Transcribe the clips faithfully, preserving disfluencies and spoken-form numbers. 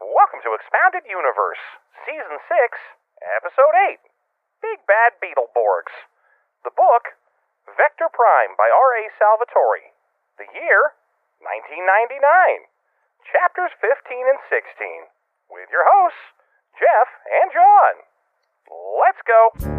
Welcome to Expounded Universe, Season six, Episode eight, Big Bad Beetleborgs. The book, Vector Prime by R A Salvatore. The year, nineteen ninety-nine. Chapters fifteen and sixteen. With your hosts, Jeff and John. Let's go.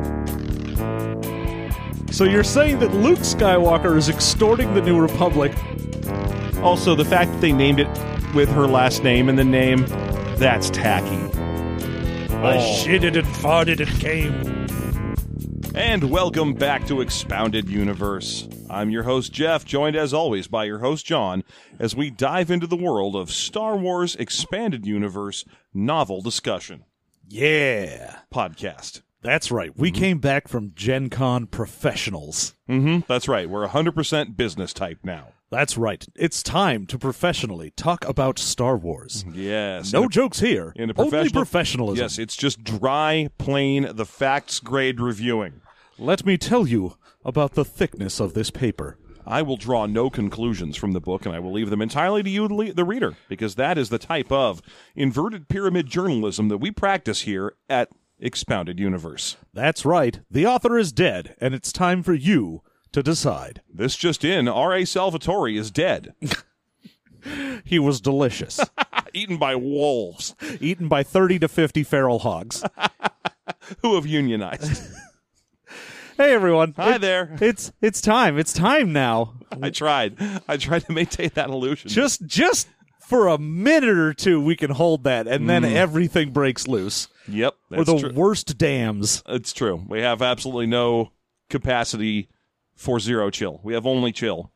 So you're saying that Luke Skywalker is extorting the New Republic. Also, the fact that they named it with her last name in the name, that's tacky. I shitted and farted and came. And welcome back to Expounded Universe. I'm your host, Jeff, joined as always by your host, John, as we dive into the world of Star Wars Expanded Universe Novel Discussion. Yeah. Podcast. That's right. We mm-hmm. came back from Gen Con professionals. Mm-hmm. That's right. We're one hundred percent business type now. That's right. It's time to professionally talk about Star Wars. Yes. No jokes here. In a professional, Only professionalism. Yes, it's just dry, plain, the facts grade reviewing. Let me tell you about the thickness of this paper. I will draw no conclusions from the book, and I will leave them entirely to you, the reader, because that is the type of inverted pyramid journalism that we practice here at Expounded Universe. That's right. The author is dead, and it's time for you to decide. This just in, R A Salvatore is dead. He was delicious. Eaten by wolves. Eaten by thirty to fifty feral hogs. Who have unionized. Hey, everyone. Hi it, there. It's it's time. It's time now. I tried. I tried to maintain that illusion. Just, just for a minute or two, we can hold that, and then mm. everything breaks loose. Yep. We're the true. worst dams. It's true. We have absolutely no capacity for zero chill. We have only chill.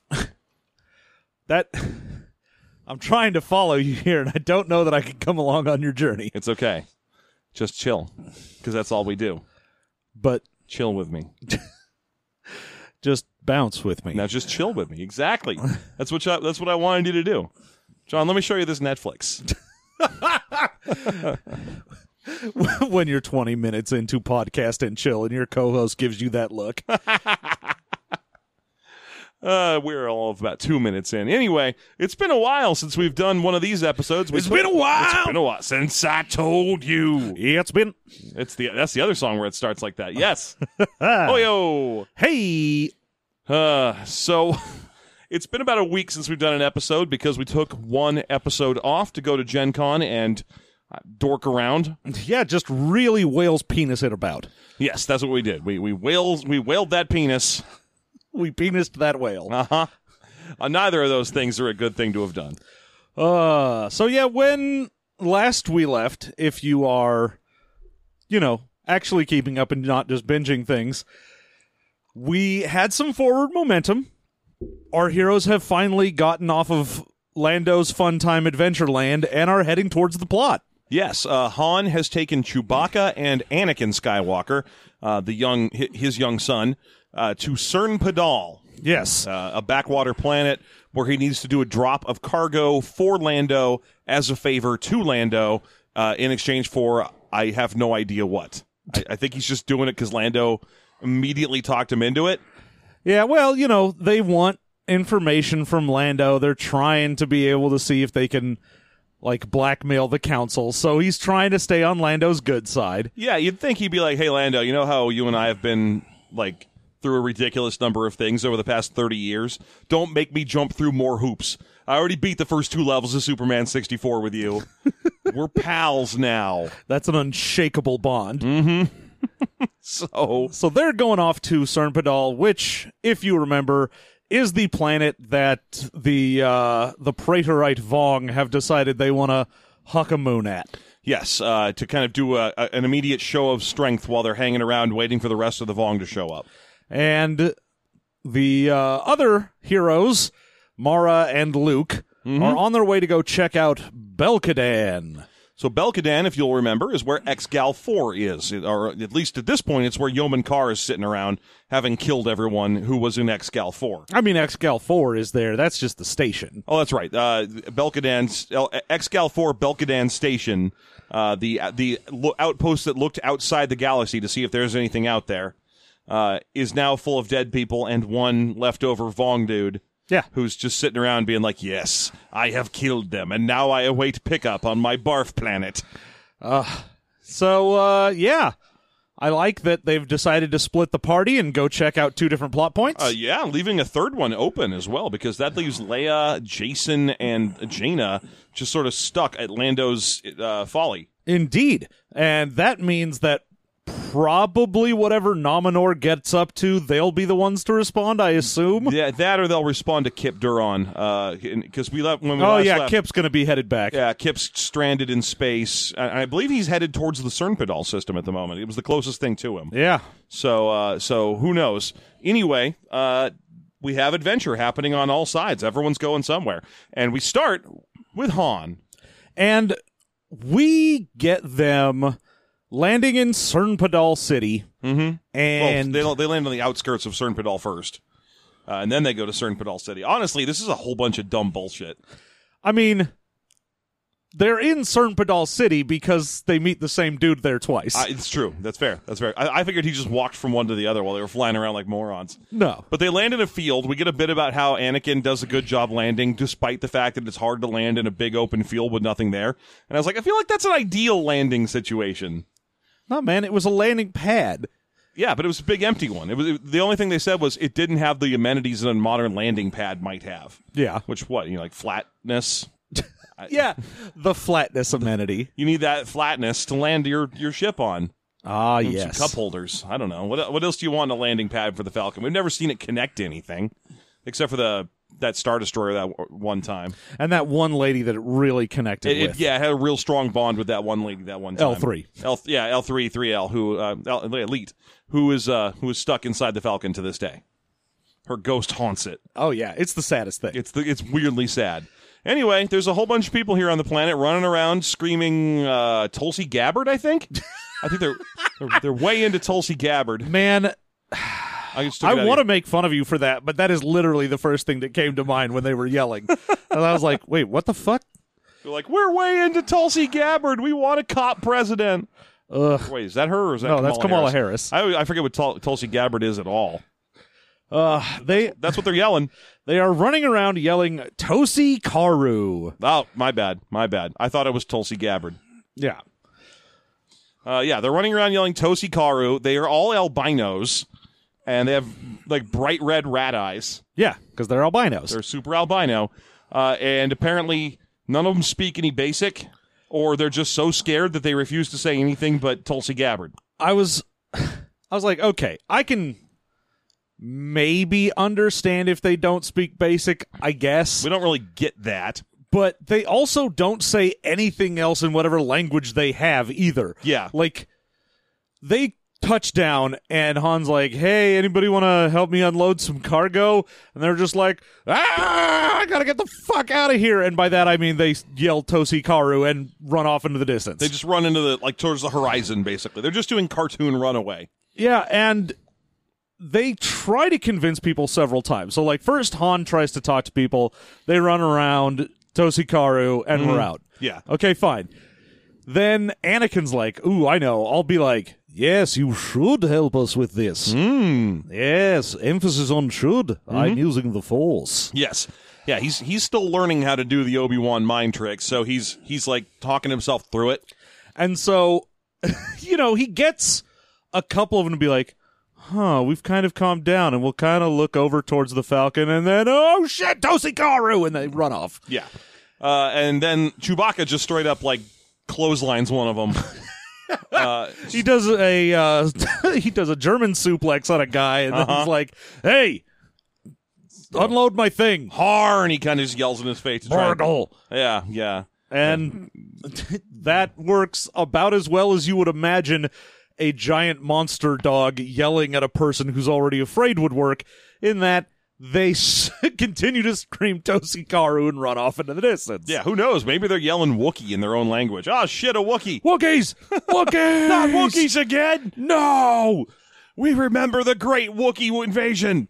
That I'm trying to follow you here, and I don't know that I can come along on your journey. It's okay. Just chill, because that's all we do. But chill with me. Just bounce with me. Now just chill with me. Exactly. That's what I, that's what I wanted you to do. John, let me show you this Netflix. When you're twenty minutes into podcast and chill and your co-host gives you that look. uh, we're all of about two minutes in. Anyway, it's been a while since we've done one of these episodes. We it's told, been a while. It's been a while since I told you. Yeah, it's been. It's the that's the other song where it starts like that. Yes. Oh yo. Hey. Uh, so it's been about a week since we've done an episode because we took one episode off to go to Gen Con and dork around. Yeah, just really whales penis it about. Yes, that's what we did. We we whales we whaled that penis. We penised that whale. Uh-huh. Uh, neither of those things are a good thing to have done. Uh so yeah, when last we left, if you are, you know, actually keeping up and not just binging things, we had some forward momentum. Our heroes have finally gotten off of Lando's Funtime Adventureland and are heading towards the plot. Yes, uh, Han has taken Chewbacca and Anakin Skywalker, uh, the young his young son, uh, to Cern Padal. Yes, uh, a backwater planet where he needs to do a drop of cargo for Lando as a favor to Lando uh, in exchange for I have no idea what. I, I think he's just doing it because Lando immediately talked him into it. Yeah, well, you know, they want information from Lando. They're trying to be able to see if they can, like, blackmail the council. So he's trying to stay on Lando's good side. Yeah, you'd think he'd be like, hey, Lando, you know how you and I have been, like, through a ridiculous number of things over the past thirty years? Don't make me jump through more hoops. I already beat the first two levels of Superman sixty-four with you. We're pals now. That's an unshakable bond. Mm-hmm. so, so they're going off to Cern Padal, which, if you remember, is the planet that the uh, the Praetorite Vong have decided they want to huck a moon at. Yes, uh, to kind of do a, a, an immediate show of strength while they're hanging around waiting for the rest of the Vong to show up. And the uh, other heroes, Mara and Luke, mm-hmm. are on their way to go check out Belkadan. So Belkadan, if you'll remember, is where Exgal four is, or at least at this point, it's where Yeoman Carr is sitting around, having killed everyone who was in Exgal four. I mean, Exgal four is there. That's just the station. Oh, that's right. Uh, Belkadan's Exgal four Belkadan Station, uh, the the outpost that looked outside the galaxy to see if there's anything out there, uh, is now full of dead people and one leftover Vong dude Yeah. who's just sitting around being like, yes, I have killed them, and now I await pickup on my barf planet. So, uh, yeah. I like that they've decided to split the party and go check out two different plot points. Uh, yeah, leaving a third one open as well, because that leaves Leia, Jason, and Jaina just sort of stuck at Lando's uh, folly. Indeed. And that means that probably whatever Nominor gets up to, they'll be the ones to respond, I assume. Yeah, that or they'll respond to Kip Duron, because uh, we left when we Oh, last yeah, left. Kip's going to be headed back. Yeah, Kip's stranded in space. I, I believe he's headed towards the Cernpedal system at the moment. It was the closest thing to him. Yeah. So, uh, so who knows? Anyway, uh, we have adventure happening on all sides. Everyone's going somewhere, and we start with Han. And we get them landing in Cernpedal City. Mm-hmm. And well, they, they land on the outskirts of Cernpedal first, uh, and then they go to Cernpedal City. Honestly, this is a whole bunch of dumb bullshit. I mean, they're in Cernpedal City because they meet the same dude there twice. Uh, it's true. That's fair. That's fair. I, I figured he just walked from one to the other while they were flying around like morons. No. But they land in a field. We get a bit about how Anakin does a good job landing, despite the fact that it's hard to land in a big open field with nothing there. And I was like, I feel like that's an ideal landing situation. No, man, it was a landing pad. Yeah, but it was a big empty one. It was it, the only thing they said was it didn't have the amenities that a modern landing pad might have. Yeah. Which what, you know, like flatness? Yeah, the flatness amenity. You need that flatness to land your, your ship on. Ah, And yes. Some cup holders. I don't know. What what else do you want in a landing pad for the Falcon? We've never seen it connect to anything, except for the that Star Destroyer that w- one time. And that one lady that it really connected It, with. it, yeah, it had a real strong bond with that one lady that one time. L three. L, yeah, L three, three L, who, uh, L, Elite, who is, uh, who is stuck inside the Falcon to this day. Her ghost haunts it. Oh, yeah, it's the saddest thing. It's the, it's weirdly sad. Anyway, there's a whole bunch of people here on the planet running around screaming, uh, Tulsi Gabbard, I think. I think they're, they're, they're way into Tulsi Gabbard. Man, I, just took it out I of want to your- make fun of you for that, but that is literally the first thing that came to mind when they were yelling. And I was like, wait, what the fuck? They're like, we're way into Tulsi Gabbard. We want a cop president. Ugh. Wait, is that her or is that No, Kamala that's Kamala Harris? Harris. I, I forget what Tul- Tulsi Gabbard is at all. Uh, they That's what they're yelling. they are running around yelling, Tosi Karu. Oh, my bad. My bad. I thought it was Tulsi Gabbard. Yeah. Uh, yeah, they're running around yelling Tosi Karu. They are all albinos, and they have, like, bright red rat eyes. Yeah, because they're albinos. They're super albino. Uh, and apparently none of them speak any basic, or they're just so scared that they refuse to say anything but Tulsi Gabbard. I was, I was like, okay, I can maybe understand if they don't speak basic, I guess. We don't really get that. But they also don't say anything else in whatever language they have either. Yeah. Like, they touch down, and Han's like, hey, anybody want to help me unload some cargo? And they're just like, ah, I gotta get the fuck out of here. And by that, I mean they yell Tosi Karu and run off into the distance. They just run into the, like, towards the horizon, basically. They're just doing cartoon runaway. Yeah, and they try to convince people several times. So, like, first Han tries to talk to people. They run around Tosi Karu, and we're out. Yeah. Okay, fine. Then Anakin's like, ooh, I know. I'll be like, yes, you should help us with this. Mm. Yes, emphasis on should. I'm using the Force. Yes. Yeah, he's he's still learning how to do the Obi-Wan mind trick, so he's he's like talking himself through it. And so, you know, he gets a couple of them to be like, huh, we've kind of calmed down, and we'll kind of look over towards the Falcon, and then, oh shit, Tosi Karu, and they run off. Yeah. Uh, and then Chewbacca just straight up, like, clotheslines one of them. uh, He does a uh, he does a German suplex on a guy, and then Uh-huh. he's like, hey, unload my thing. har, and he kind of just yells in his face. To try and- Burgle. Yeah, yeah. And that works about as well as you would imagine a giant monster dog yelling at a person who's already afraid would work, in that they s- continue to scream Tosi Karu and run off into the distance. Yeah, who knows? Maybe they're yelling Wookiee in their own language. Oh, shit, a Wookiee. Wookiees! Wookiees! Not Wookiees again! No! We remember the great Wookiee invasion.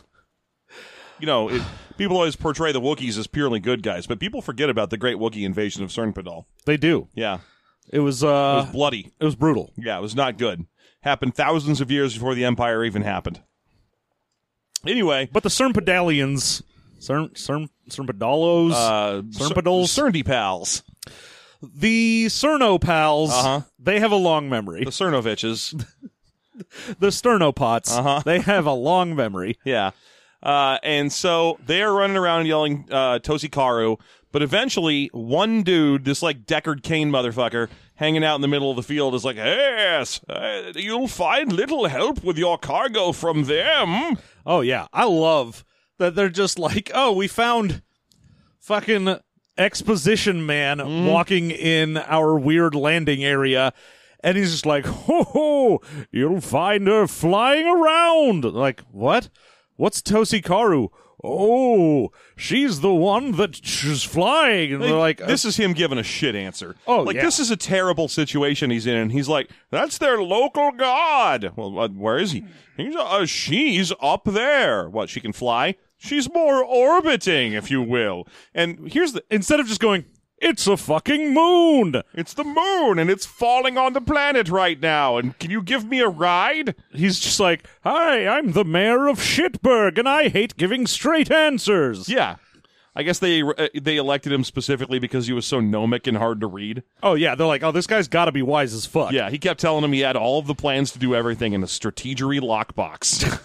You know, it, people always portray the Wookiees as purely good guys, but people forget about the great Wookiee invasion of Cernpedal. They do. Yeah, It was, it uh, was bloody. it was brutal. Yeah, it was not good. Happened thousands of years before the Empire even happened. Anyway, But the Cernpedalians Cern, Cern, Cernpedalos, Uh, Cernpedals. Cerndy pals. The Cerno pals, Uh-huh. they have a long memory. The Cernoviches. The Sternopots, Uh-huh. they have a long memory. Yeah. Uh, and so they're running around yelling uh, Toshikaru, but eventually one dude, this like Deckard Cain motherfucker, hanging out in the middle of the field is like, yes, uh, you'll find little help with your cargo from them. Oh, yeah. I love that they're just like, oh, we found fucking exposition man Mm-hmm. walking in our weird landing area. And he's just like, ho ho, you'll find her flying around. Like, what? What's Toshikaru? Oh, she's the one that she's flying. And they're like, This is him giving a shit answer. Oh, like yeah. this is a terrible situation he's in, and he's like, "That's their local god." Well, uh, where is he? He's uh, she's up there. What? She can fly? She's more orbiting, if you will. And here's the: instead of just going, it's a fucking moon. it's the moon, and it's falling on the planet right now. And can you give me a ride? He's just like, hi, I'm the mayor of Shitburg, and I hate giving straight answers. Yeah. I guess they uh, they elected him specifically because he was so gnomic and hard to read. Oh, yeah. They're like, oh, this guy's got to be wise as fuck. Yeah, he kept telling him he had all of the plans to do everything in a strategery lockbox.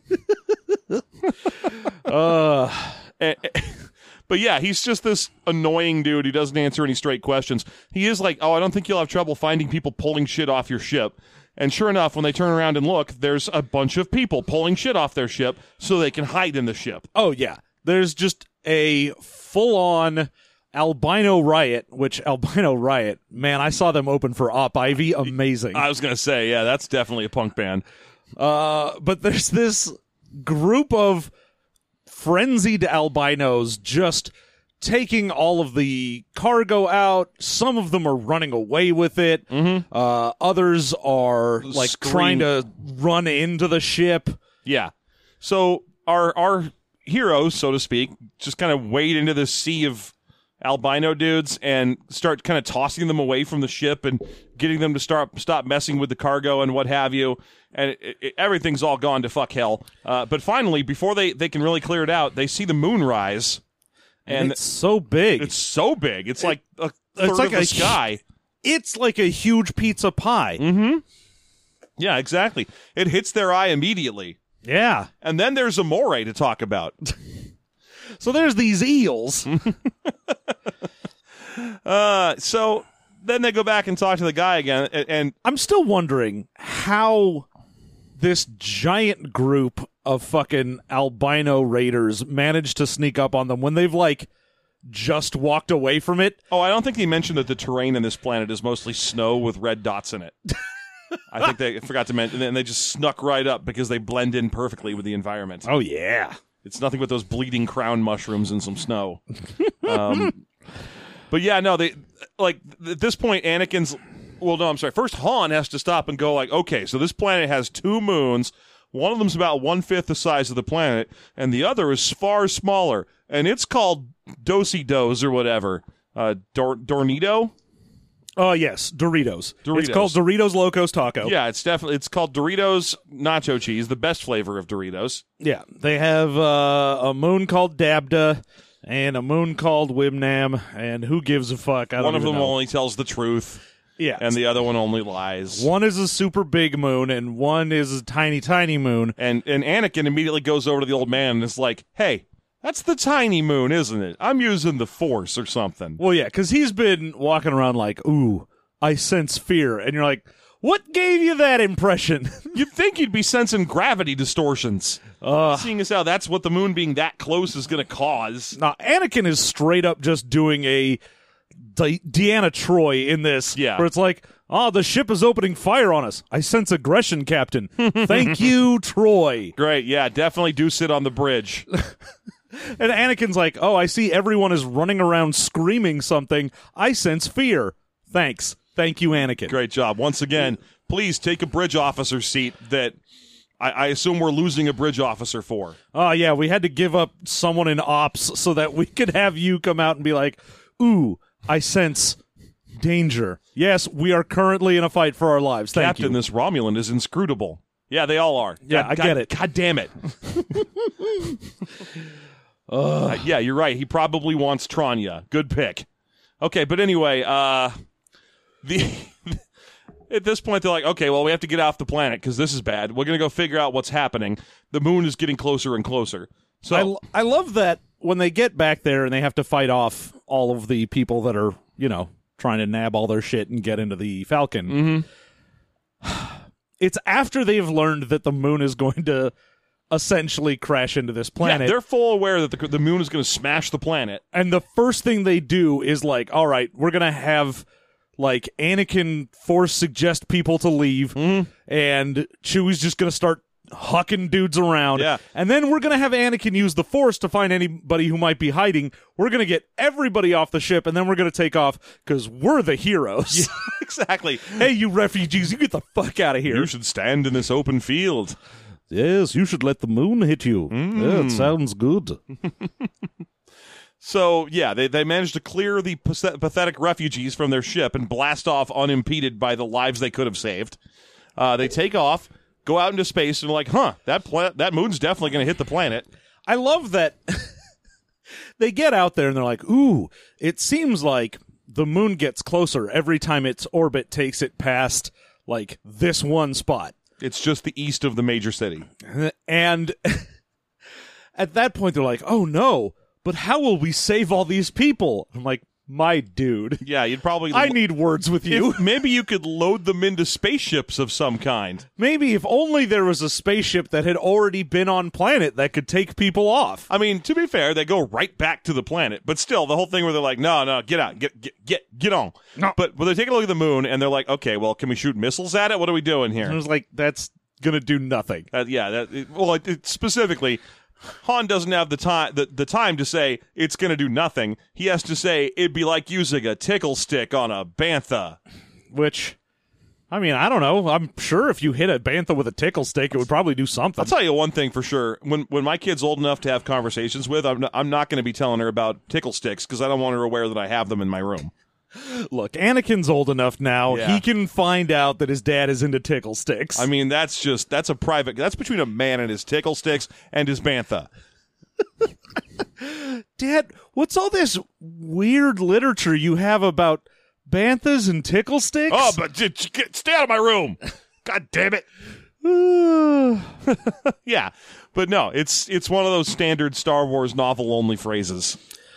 Uh, Eh, eh, But yeah, he's just this annoying dude who doesn't answer any straight questions. He is like, oh, I don't think you'll have trouble finding people pulling shit off your ship. And sure enough, when they turn around and look, there's a bunch of people pulling shit off their ship so they can hide in the ship. oh, yeah. There's just a full-on albino riot, which albino riot, man, I saw them open for Op Ivy. Amazing. I was going to say, yeah, that's definitely a punk band. Uh, but there's this group of frenzied albinos just taking all of the cargo out. Some of them are running away with it. Mm-hmm. Uh, others are like Scream. trying to run into the ship. Yeah. So our our heroes, so to speak, just kind of wade into this sea of albino dudes and start kind of tossing them away from the ship and getting them to start stop messing with the cargo and what have you. And it, it, everything's all gone to fuck hell. Uh, but finally, before they, they can really clear it out, they see the moon rise. And it's so big. it's so big. It's like a third it's like of the a sky. It's like a huge pizza pie. Mm-hmm. Yeah, exactly. It hits their eye immediately. Yeah. And then there's Amore to talk about. So there's these eels. uh, so then they go back and talk to the guy again, and, and I'm still wondering how this giant group of fucking albino raiders managed to sneak up on them when they've, like, just walked away from it. oh, I don't think they mentioned that the terrain in this planet is mostly snow with red dots in it. I think they forgot to mention, and they just snuck right up because they blend in perfectly with the environment. Oh, yeah. It's nothing but those bleeding crown mushrooms and some snow. um, but yeah, no, they like at this point, Anakin's. Well, no, I'm sorry. First, Han has to stop and go like, okay, so this planet has two moons. One of them's about one fifth the size of the planet, and the other is far smaller, and it's called Dosey Dos or whatever. Uh, Dor- Dornito. Oh, yes. Doritos. Doritos. It's called Doritos Locos Taco. Yeah, it's definitely it's called Doritos Nacho Cheese, the best flavor of Doritos. Yeah. They have uh, a moon called Dabda and a moon called Wimnam, and who gives a fuck? I don't One of even them know. only tells the truth, Yeah. and the other one only lies. One is a super big moon, and one is a tiny, tiny moon. And and Anakin immediately goes over to the old man and is like, "Hey, that's the tiny moon, isn't it? I'm using the Force or something." Well, yeah, because he's been walking around like, ooh, I sense fear. And you're like, what gave you that impression? You'd think you'd be sensing gravity distortions, uh, seeing as how that's what the moon being that close is going to cause. now, Anakin is straight up just doing a Di- Deanna Troy in this. Yeah. Where it's like, oh, the ship is opening fire on us. I sense aggression, Captain. Thank you, Troy. Great, yeah, definitely do sit on the bridge. And Anakin's like, oh, I see everyone is running around screaming something. I sense fear. Thanks. Thank you, Anakin. Great job. Once again, please take a bridge officer seat that I, I assume we're losing a bridge officer for. Oh, yeah, we had to give up someone in ops so that we could have you come out and be like, ooh, I sense danger. Yes, we are currently in a fight for our lives. Thank Captain, you. this Romulan is inscrutable. Yeah, they all are. Yeah, God- I get God- it. God damn it. Uh, yeah, you're right. He probably wants Tranya. Good pick. Okay, but anyway, uh, the at this point they're like, okay, well we have to get off the planet because this is bad. We're gonna go figure out what's happening. The moon is getting closer and closer. So I, l- I love that when they get back there and they have to fight off all of the people that are, you know, trying to nab all their shit and get into the Falcon. Mm-hmm. It's after they've learned that the moon is going to essentially crash into this planet. Yeah, they're full aware that the, the moon is going to smash the planet. And the first thing they do is like, all right, we're going to have like Anakin force suggest people to leave, mm-hmm. and Chewie's just going to start hucking dudes around. Yeah. And then we're going to have Anakin use the Force to find anybody who might be hiding. We're going to get everybody off the ship, and then we're going to take off because we're the heroes. Yeah, exactly. Hey, you refugees, you get the fuck out of here. You should stand in this open field. Yes, you should let the moon hit you. Mm. Yeah, it sounds good. So, yeah, they, they managed to clear the pathetic refugees from their ship and blast off unimpeded by the lives they could have saved. Uh, they take off, go out into space, and are like, huh, that pla- that moon's definitely going to hit the planet. I love that they get out there and they're like, ooh, it seems like the moon gets closer every time its orbit takes it past, like, this one spot. It's just the east of the major city. And at that point, they're like, oh, no, but how will we save all these people? I'm like, my dude. Yeah, you'd probably... I need words with you. If, maybe you could load them into spaceships of some kind. Maybe if only there was a spaceship that had already been on planet that could take people off. I mean, to be fair, they go right back to the planet. But still, the whole thing where they're like, no, no, get out, get get get, get on. No. But, but they take a look at the moon, and they're like, okay, well, can we shoot missiles at it? What are we doing here? I was like, that's going to do nothing. Uh, yeah, that, it, well, it, it, specifically... Han doesn't have the time the, the time to say it's going to do nothing. He has to say it'd be like using a tickle stick on a bantha. Which, I mean, I don't know. I'm sure if you hit a bantha with a tickle stick, it would probably do something. I'll tell you one thing for sure. When when my kid's old enough to have conversations with, I'm not, I'm not going to be telling her about tickle sticks because I don't want her aware that I have them in my room. Look, Anakin's old enough now. Yeah. He can find out that his dad is into tickle sticks. I mean, that's just, that's a private, that's between a man and his tickle sticks and his bantha. Dad, what's all this weird literature you have about banthas and tickle sticks? Oh, but j- j- get, stay out of my room. God damn it. Yeah, but no, it's it's one of those standard Star Wars novel-only phrases.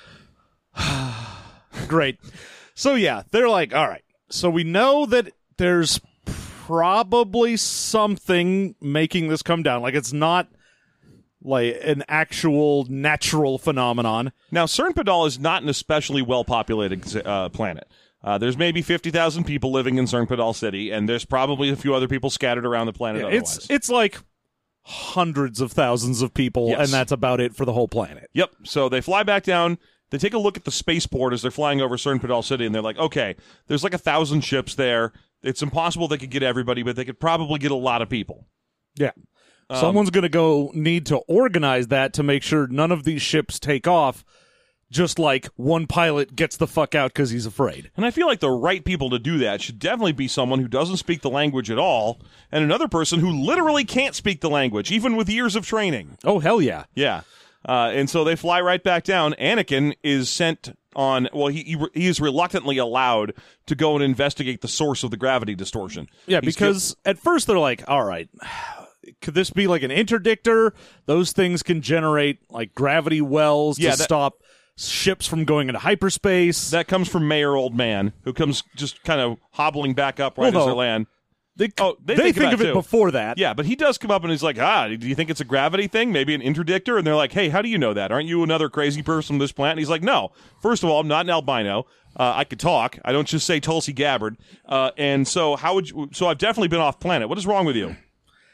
Great. So, yeah, they're like, all right, so we know that there's probably something making this come down. Like, it's not like an actual natural phenomenon. Now, Cernpadal is not an especially well-populated uh, planet. Uh, there's maybe fifty thousand people living in Cernpadal City, and there's probably a few other people scattered around the planet Yeah, otherwise. it's it's like hundreds of thousands of people, Yes. and that's about it for the whole planet. Yep. So they fly back down. They take a look at the spaceport as they're flying over Cernpadal City, and they're like, okay, there's like a thousand ships there. It's impossible they could get everybody, but they could probably get a lot of people. Yeah. Um, Someone's going to go need to organize that to make sure none of these ships take off, just like one pilot gets the fuck out because he's afraid. And I feel like the right people to do that should definitely be someone who doesn't speak the language at all, and another person who literally can't speak the language, even with years of training. Oh, hell yeah. Yeah. Uh, and so they fly right back down. Anakin is sent on, well, he, he he is reluctantly allowed to go and investigate the source of the gravity distortion. Yeah, He's because at first they're like, all right, could this be like an interdictor? Those things can generate like gravity wells Yeah, to that- stop ships from going into hyperspace. That comes from Mayor Old Man, who comes just kind of hobbling back up right Well, as no. they land. they Oh, they they think think, about of it it too. before that. Yeah, but he does come up and he's like, ah, do you think it's a gravity thing? Maybe an interdictor? And they're like, hey, how do you know that? Aren't you another crazy person from this planet? And he's like, no. First of all, I'm not an albino. Uh, I could talk. I don't just say Tulsi Gabbard. Uh, and so how would you, so I've definitely been off planet. What is wrong with you?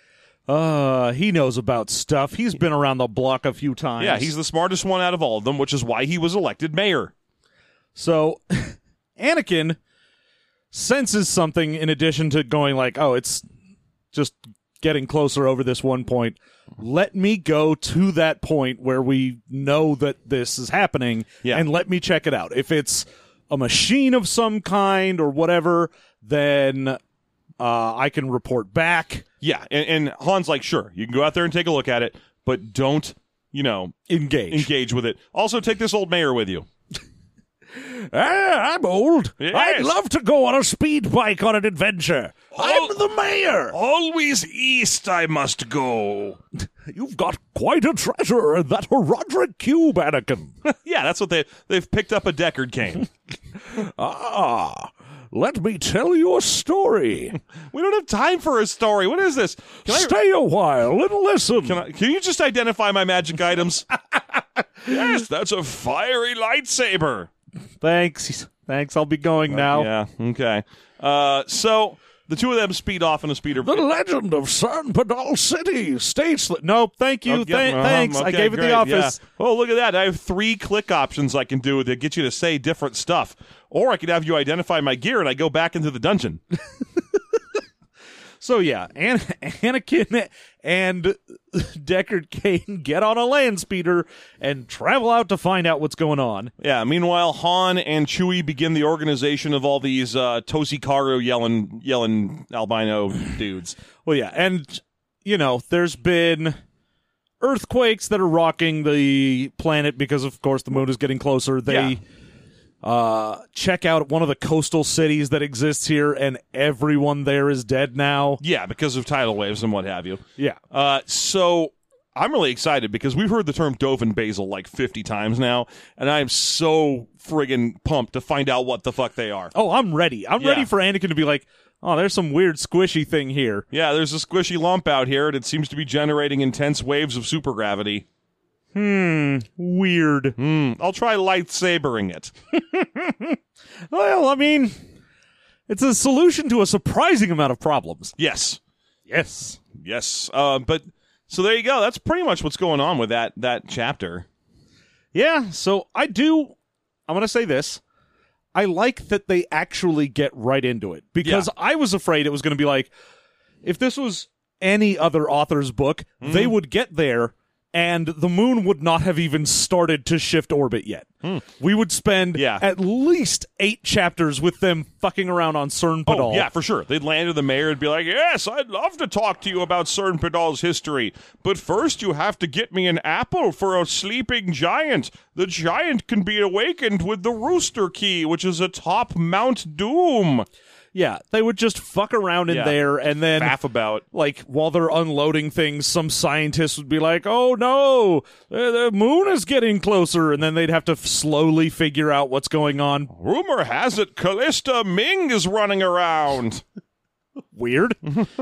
Uh, he knows about stuff. He's been around the block a few times. Yeah, he's the smartest one out of all of them, which is why he was elected mayor. So Anakin senses something in addition to going like, oh, it's just getting closer over this one point. Let me go to that point where we know that this is happening, Yeah. and let me check it out. If it's a machine of some kind or whatever, then uh, I can report back. Yeah, and, and Han's like, sure, you can go out there and take a look at it, but don't you know, Engage. engage with it. Also, take this old mayor with you. Ah, I'm old. Yes. I'd love to go on a speed bike on an adventure. I'm the mayor. Always east I must go. You've got quite a treasure in that Roderick Cube, Anakin. Yeah, that's what they, they've picked up a Deckard cane. Ah, let me tell you a story. We don't have time for a story. What is this? Can I, Stay a while and listen. can I, can you just identify my magic items? Yes, that's a fiery lightsaber. Thanks. Thanks. I'll be going now. Yeah, okay. Uh, so the two of them speed off in a speeder. The legend of San Pedal City states that. Nope. Thank you. Oh, yeah, Th- uh-huh, thanks. I okay, gave it great, the office. yeah. Oh, look at that. I have three click options I can do to get you to say different stuff. Or I could have you identify my gear and I go back into the dungeon. So yeah, An- Anakin and Deckard Cain get on a land speeder and travel out to find out what's going on. Yeah, meanwhile, Han and Chewie begin the organization of all these uh, Tosi Karu yelling, yelling albino dudes. Well, yeah, and, you know, there's been earthquakes that are rocking the planet because, of course, the moon is getting closer. They Yeah. uh, check out one of the coastal cities that exists here, and everyone there is dead now. Yeah, because of tidal waves and what have you. Yeah. Uh, so I'm really excited because we've heard the term Dovin Basil like fifty times now, and I'm so friggin' pumped to find out what the fuck they are. Oh, I'm ready. I'm Yeah. ready for Anakin to be like, oh, there's some weird squishy thing here. Yeah, there's a squishy lump out here, and it seems to be generating intense waves of supergravity. Hmm, weird. Hmm, I'll try lightsabering it. Well, I mean, it's a solution to a surprising amount of problems. Yes. Yes. Yes. Uh, but so there you go. That's pretty much what's going on with that that chapter. Yeah, so I do, I'm going to say this. I like that they actually get right into it because Yeah. I was afraid it was going to be like, if this was any other author's book, Mm-hmm. they would get there and the moon would not have even started to shift orbit yet. We would spend Hmm. Yeah. at least eight chapters with them fucking around on Cern Padal. Oh, yeah, for sure. They'd land to the mayor and be like, yes, I'd love to talk to you about Cern Padal's history, but first you have to get me an apple for a sleeping giant. The giant can be awakened with the rooster key, which is atop Mount Doom. Yeah, they would just fuck around in Yeah. there, and then, Faff about. like, while they're unloading things, some scientists would be like, oh no, the, the moon is getting closer, and then they'd have to f- slowly figure out what's going on. Rumor has it Callista Ming is running around. Weird.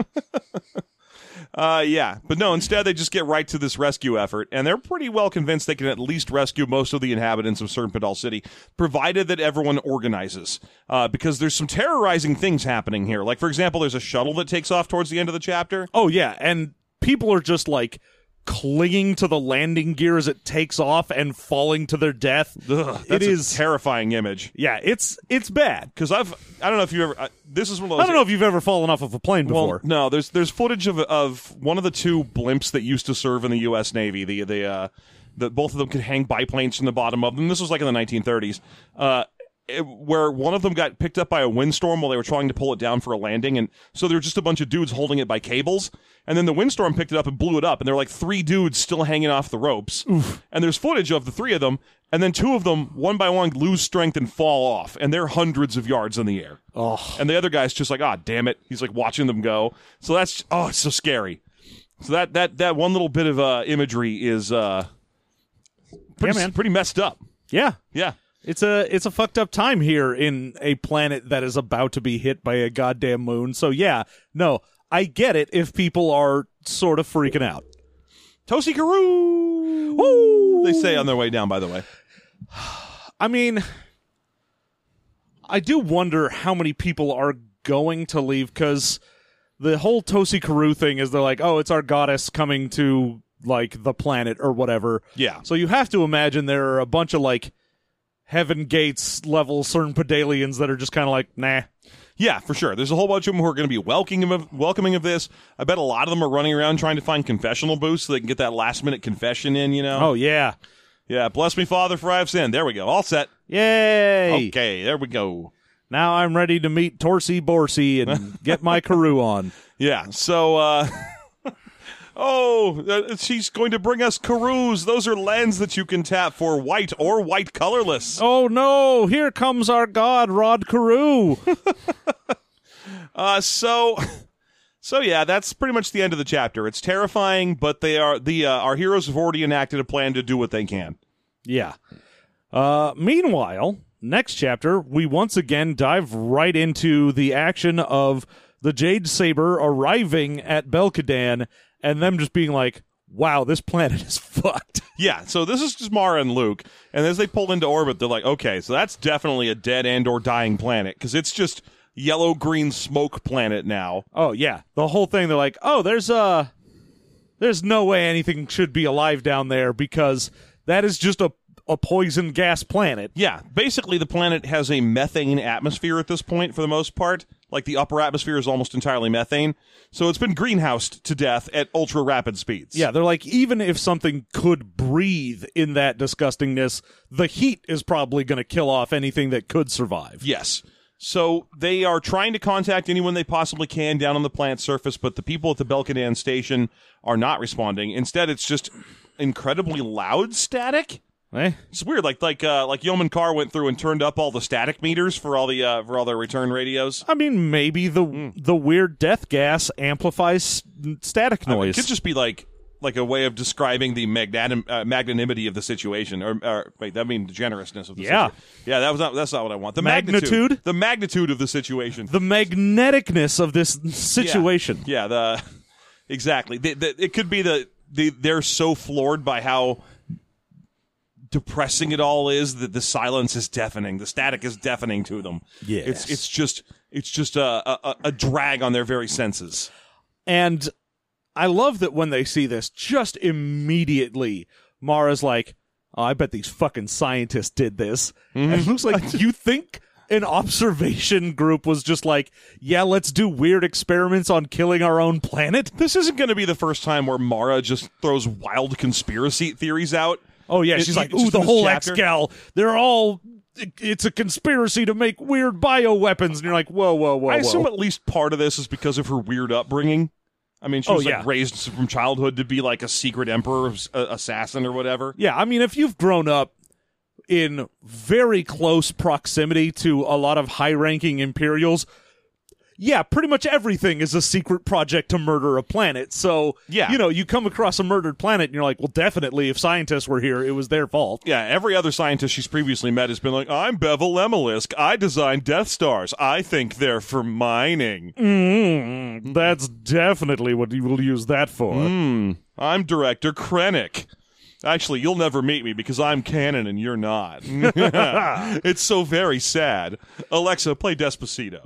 Uh, yeah, but no, instead they just get right to this rescue effort, and they're pretty well convinced they can at least rescue most of the inhabitants of Cern Padal City, provided that everyone organizes. Uh, because there's some terrorizing things happening here. Like, for example, there's a shuttle that takes off towards the end of the chapter. Oh, yeah, and people are just, like, clinging to the landing gear as it takes off and falling to their death. Ugh, it that's a is, terrifying image. yeah, it's it's bad. Because I've, I don't know if you ever, uh, this is one of those. I don't know if you've ever fallen off of a plane before. Well, no, there's there's footage of of one of the two blimps that used to serve in the U S Navy. The the uh, the both of them could hang biplanes from the bottom of them. This was like in the nineteen thirties. Uh, it- where one of them got picked up by a windstorm while they were trying to pull it down for a landing, and so there were just a bunch of dudes holding it by cables, and then the windstorm picked it up and blew it up, and there were like three dudes still hanging off the ropes. And there's footage of the three of them, and then two of them, one by one, lose strength and fall off, and they're hundreds of yards in the air. Oh. And the other guy's just like, ah, damn it. He's like watching them go. So that's, oh, it's so scary. So that that that one little bit of uh, imagery is uh, pretty, Yeah, man. pretty messed up. Yeah. Yeah. It's a it's a fucked up time here in a planet that is about to be hit by a goddamn moon. So yeah, no, I get it if people are sort of freaking out. Tosi Karu! Woo! They say on their way down, by the way. I mean, I do wonder how many people are going to leave, because the whole Tosi Karu thing is they're like, oh, it's our goddess coming to, like, the planet or whatever. Yeah. So you have to imagine there are a bunch of, like, Heaven Gates level certain Pedalians that are just kind of like, nah. Yeah, for sure. There's a whole bunch of them who are going to be welcoming of, welcoming of this. I bet a lot of them are running around trying to find confessional booths so they can get that last minute confession in, you know? Oh, yeah. Yeah, bless me, Father, for I have sinned. There we go. All set. Yay! Okay, there we go. Now I'm ready to meet Torsi Borsey and get my Karu on. Yeah, so, uh... Oh, uh, she's going to bring us Karoos. Those are lands that you can tap for white or white colorless. Oh no, here comes our god, Rod Carew. uh, so, so yeah, that's pretty much the end of the chapter. It's terrifying, but they are the uh, our heroes have already enacted a plan to do what they can. Yeah. Uh, meanwhile, next chapter, we once again dive right into the action of the Jade Saber arriving at Belkadan and them just being like, wow, this planet is fucked. Yeah, so this is just Mara and Luke, and as they pull into orbit, they're like, okay, so that's definitely a dead end or dying planet, because it's just yellow-green smoke planet now. Oh, yeah. The whole thing, they're like, oh, there's uh, there's no way anything should be alive down there, because that is just a a poison gas planet. Yeah, basically the planet has a methane atmosphere at this point for the most part. Like the upper atmosphere is almost entirely methane. So it's been greenhoused to death at ultra rapid speeds. Yeah, they're like, even if something could breathe in that disgustingness, the heat is probably going to kill off anything that could survive. Yes. So they are trying to contact anyone they possibly can down on the planet's surface, but the people at the Belkadan station are not responding. Instead, it's just incredibly loud static. Eh? It's weird, like like uh, like Yeoman Carr went through and turned up all the static meters for all the uh, for all their return radios. I mean, maybe the mm. the weird death gas amplifies static noise. I mean, it could just be like like a way of describing the magnanim- uh, magnanimity of the situation, or, or wait, that means generousness of the yeah, situation. Yeah, that was not that's not what I want. The magnitude, magnitude, the magnitude of the situation, the magneticness of this situation. Yeah, yeah the exactly. The, the, it could be the, the they're so floored by how depressing it all is that the silence is deafening, the static is deafening to them. Yes. It's it's just it's just a, a a drag on their very senses. And I love that when they see this, just immediately Mara's like, oh, I bet these fucking scientists did this. Mm-hmm. And it looks like, you think an observation group was just like, yeah, let's do weird experiments on killing our own planet? This isn't going to be the first time where Mara just throws wild conspiracy theories out. Oh, yeah, she's it, like, ooh, the whole X-Gal, they're all, it's a conspiracy to make weird bioweapons. And you're like, whoa, whoa, whoa, I assume whoa. at least part of this is because of her weird upbringing. I mean, she was oh, like yeah. raised from childhood to be like a secret emperor uh, assassin or whatever. Yeah, I mean, if you've grown up in very close proximity to a lot of high-ranking Imperials, yeah, pretty much everything is a secret project to murder a planet. So, yeah. you know, you come across a murdered planet and you're like, well, definitely, if scientists were here, it was their fault. Yeah, every other scientist she's previously met has been like, I'm Bevel Lemelisk. I designed Death Stars. I think they're for mining. Mm, that's definitely what you will use that for. Mm, I'm Director Krennic. Actually, you'll never meet me because I'm canon and you're not. It's so very sad. Alexa, play Despacito.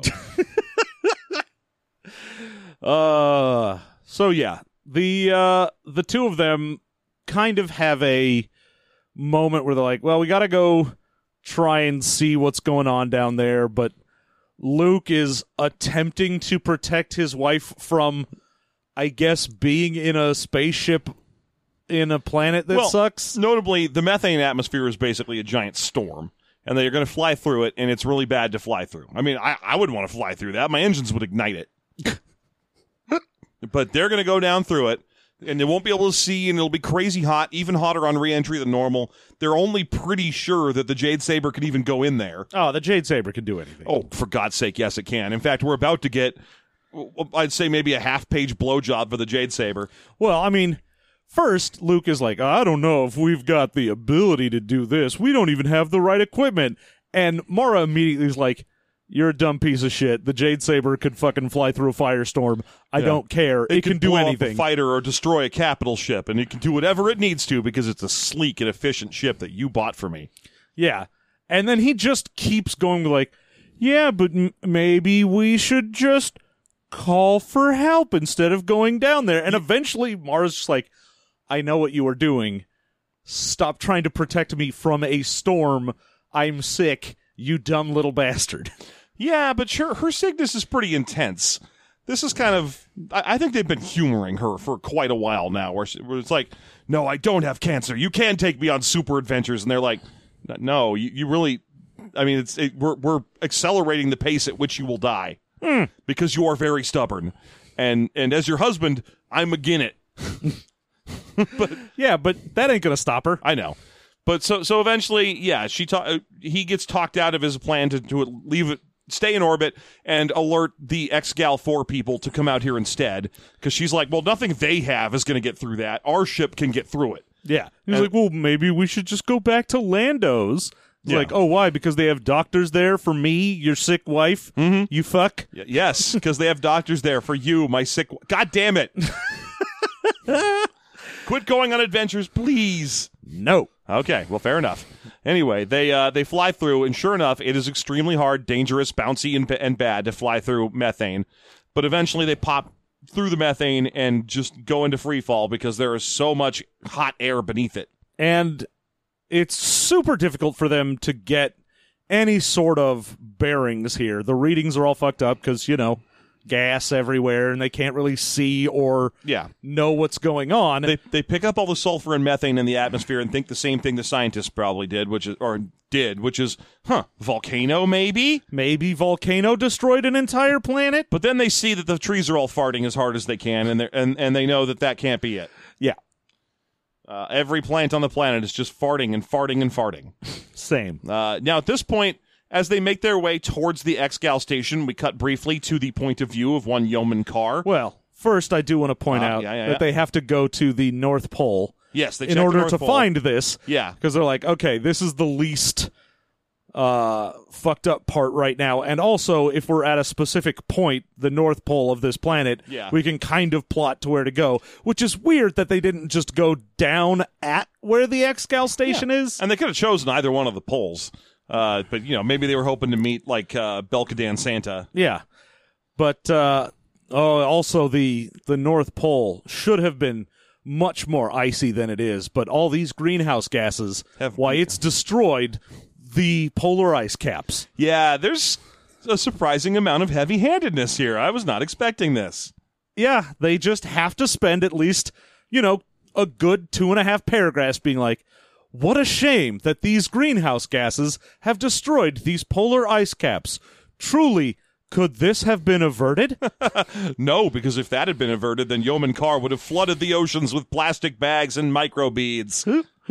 Uh, so yeah, the uh, the two of them kind of have a moment where they're like, well, we gotta go try and see what's going on down there, but Luke is attempting to protect his wife from, I guess, being in a spaceship in a planet that well, sucks. Notably, the methane atmosphere is basically a giant storm, and they're going to fly through it, and it's really bad to fly through. I mean, I, I wouldn't want to fly through that. My engines would ignite it. But they're going to go down through it, and they won't be able to see, and it'll be crazy hot, even hotter on re-entry than normal. They're only pretty sure that the Jade Saber can even go in there. Oh, the Jade Saber can do anything. Oh, for God's sake, yes, it can. In fact, we're about to get, I'd say maybe a half-page blowjob for the Jade Saber. Well, I mean, first, Luke is like, I don't know if we've got the ability to do this. We don't even have the right equipment. And Mara immediately is like, you're a dumb piece of shit. The Jade Saber could fucking fly through a firestorm. I yeah. don't care. It, it can, can do blow anything. Up a fighter or destroy a capital ship, and it can do whatever it needs to because it's a sleek and efficient ship that you bought for me. Yeah. And then he just keeps going like, yeah, but m- maybe we should just call for help instead of going down there. And eventually Mara's just like, I know what you are doing. Stop trying to protect me from a storm. I'm sick, you dumb little bastard. Yeah, but sure, her sickness is pretty intense. This is kind of, I, I think they've been humoring her for quite a while now, where, she, where it's like, no, I don't have cancer. You can take me on super adventures. And they're like, no, you, you really, I mean, it's it, we're we're accelerating the pace at which you will die mm. because you are very stubborn. And and as your husband, I'm again it. but Yeah, but that ain't gonna stop her. I know. But so so eventually, yeah, she ta- he gets talked out of his plan to, to leave it, stay in orbit, and alert the X-Gal four people to come out here instead. Because she's like, well, nothing they have is going to get through that. Our ship can get through it. Yeah. He's And- like, well, maybe we should just go back to Lando's. He's Yeah. like, oh, why? Because they have doctors there for me, your sick wife, Mm-hmm. you fuck. Y- yes, because they have doctors there for you, my sick. W- God damn it! Quit going on adventures, please. No. Okay, well, fair enough. Anyway, they uh, they fly through, and sure enough, it is extremely hard, dangerous, bouncy, and, and bad to fly through methane. But eventually, they pop through the methane and just go into free fall because there is so much hot air beneath it. And it's super difficult for them to get any sort of bearings here. The readings are all fucked up because, you know, gas everywhere, and they can't really see or Yeah. know what's going on. They they pick up all the sulfur and methane in the atmosphere and think the same thing the scientists probably did, which is or did, which is, huh, volcano maybe? Maybe volcano destroyed an entire planet? But then they see that the trees are all farting as hard as they can, and they and and they know that that can't be it. Yeah, Uh, every plant on the planet is just farting and farting and farting. same. Uh, now, at this point, as they make their way towards the X-Gal station, we cut briefly to the point of view of one yeoman car. Well, first I do want to point Uh, out yeah, yeah, that yeah. they have to go to the North Pole Yes, they in check the order North to Pole. find this. Yeah. Because they're like, okay, this is the least uh, fucked up part right now. And also, if we're at a specific point, the North Pole of this planet, Yeah. we can kind of plot to where to go, which is weird that they didn't just go down at where the X-Gal station is. And they could have chosen either one of the poles. Uh, but, you know, maybe they were hoping to meet, like, uh, Belkadan Santa. Yeah. But uh, oh, also, the, the North Pole should have been much more icy than it is, but all these greenhouse gases, Have- why it's destroyed the polar ice caps. Yeah, there's a surprising amount of heavy-handedness here. I was not expecting this. Yeah, they just have to spend at least, you know, a good two and a half paragraphs being like, what a shame that these greenhouse gases have destroyed these polar ice caps. Truly, could this have been averted? No, because if that had been averted, then Yeoman Carr would have flooded the oceans with plastic bags and microbeads.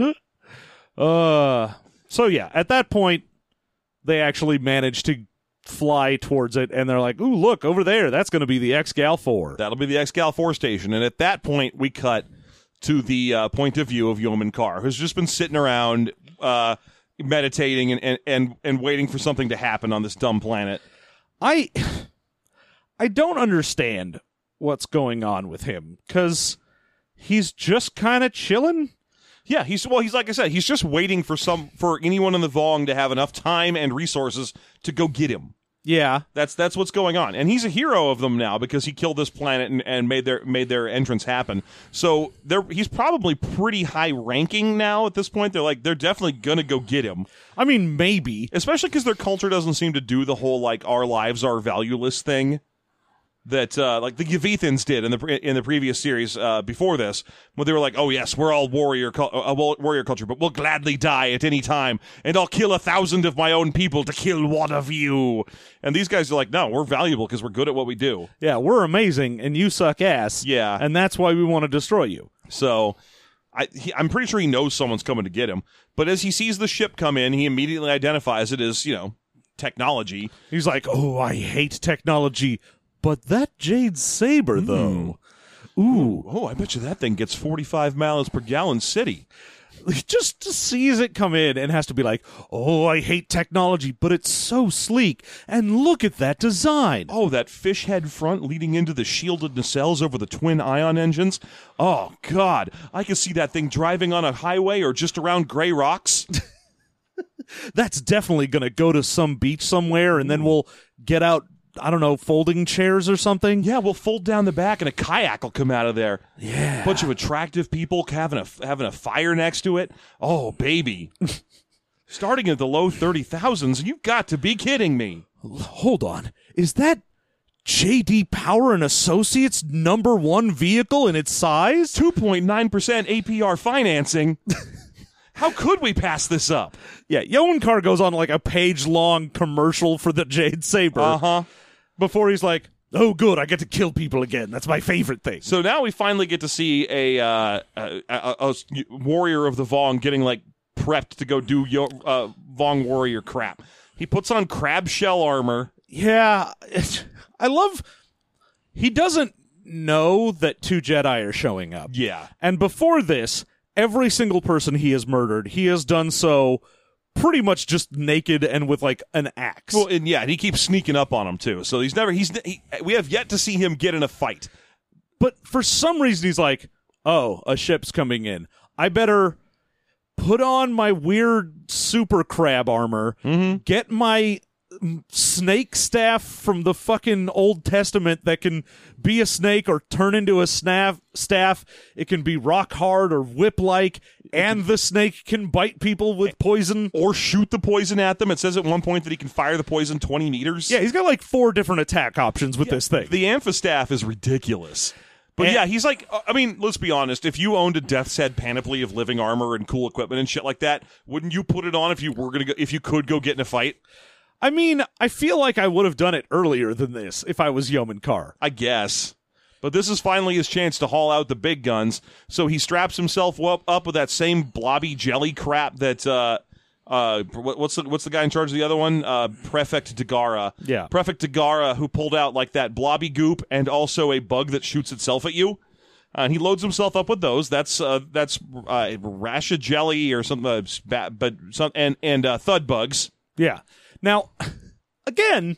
uh, so yeah, at that point, they actually managed to fly towards it, and they're like, ooh, look, over there, that's going to be the X-Gal four. That'll be the X-Gal four station. And at that point, we cut to the uh, point of view of Yeoman Carr, who's just been sitting around uh, meditating and, and, and, and waiting for something to happen on this dumb planet. I I don't understand what's going on with him, because he's just kind of chilling. Yeah, he's well. He's like I said. He's just waiting for some for anyone in the Vong to have enough time and resources to go get him. Yeah, That's that's what's going on, and he's a hero of them now because he killed this planet and, and made their made their entrance happen. So they're he's probably pretty high ranking now at this point. They're like they're definitely gonna go get him, I mean, maybe. especially because their culture doesn't seem to do the whole like our lives are valueless thing that uh, like the Yavithans did in the pre- in the previous series uh, before this, when they were like, "Oh yes, we're all warrior cu- uh, warrior culture, but we'll gladly die at any time, and I'll kill a thousand of my own people to kill one of you." And these guys are like, "No, we're valuable because we're good at what we do." Yeah, we're amazing, and you suck ass. Yeah. and that's why we want to destroy you. So, I he, I'm pretty sure he knows someone's coming to get him. But as he sees the ship come in, he immediately identifies it as you know technology. He's like, oh, I hate technology, but that Jade Saber, though. Ooh. Oh, I bet you that thing gets forty-five miles per gallon city. He just sees it come in and has to be like, oh, I hate technology, but it's so sleek, and look at that design. Oh, that fish head front leading into the shielded nacelles over the twin ion engines. Oh, God. I can see that thing driving on a highway or just around gray rocks. That's definitely going to go to some beach somewhere, and then we'll get out, I don't know, folding chairs or something. Yeah, we'll fold down the back and a kayak will come out of there. Yeah. Bunch of attractive people having a, having a fire next to it. Oh, baby. Starting at the low thirty thousands, you've got to be kidding me. Hold on. Is that J D Power and Associates number one vehicle in its size? two point nine percent A P R financing. How could we pass this up? Yeah, Yeoman Carr goes on like a page-long commercial for the Jade Saber Uh-huh. before he's like, Oh, good, I get to kill people again. That's my favorite thing. So now we finally get to see a, uh, a, a, a warrior of the Vong getting, like, prepped to go do yo, uh, Vong warrior crap. He puts on crab shell armor. Yeah, it's, I love... He doesn't know that two Jedi are showing up. Yeah. And before this, every single person he has murdered, he has done so pretty much just naked and with, like, an axe. Well, and yeah, and he keeps sneaking up on him, too. So he's never... He's he, we have yet to see him get in a fight. But for some reason, he's like, oh, a ship's coming in. I better put on my weird super crab armor, mm-hmm. get my snake staff from the fucking Old Testament that can be a snake or turn into a snaf- staff. It can be rock hard or whip-like, and the snake can bite people with poison. Or shoot the poison at them. It says at one point that he can fire the poison twenty meters. Yeah, he's got like four different attack options with yeah, this thing. The amphistaff is ridiculous. But and, yeah, he's like, I mean, let's be honest. If you owned a Death's Head panoply of living armor and cool equipment and shit like that, wouldn't you put it on if you were gonna go, if you could go get in a fight? I mean, I feel like I would have done it earlier than this if I was Yeoman Carr. I guess. But this is finally his chance to haul out the big guns. So he straps himself up, up with that same blobby jelly crap that, uh, uh, what's the, what's the guy in charge of the other one? Uh, Prefect Dagara. Yeah. Prefect Dagara, who pulled out like that blobby goop and also a bug that shoots itself at you. Uh, and he loads himself up with those. That's uh, that's uh, Rasha jelly or something, uh, but some and and uh, thud bugs. Yeah. Now, again,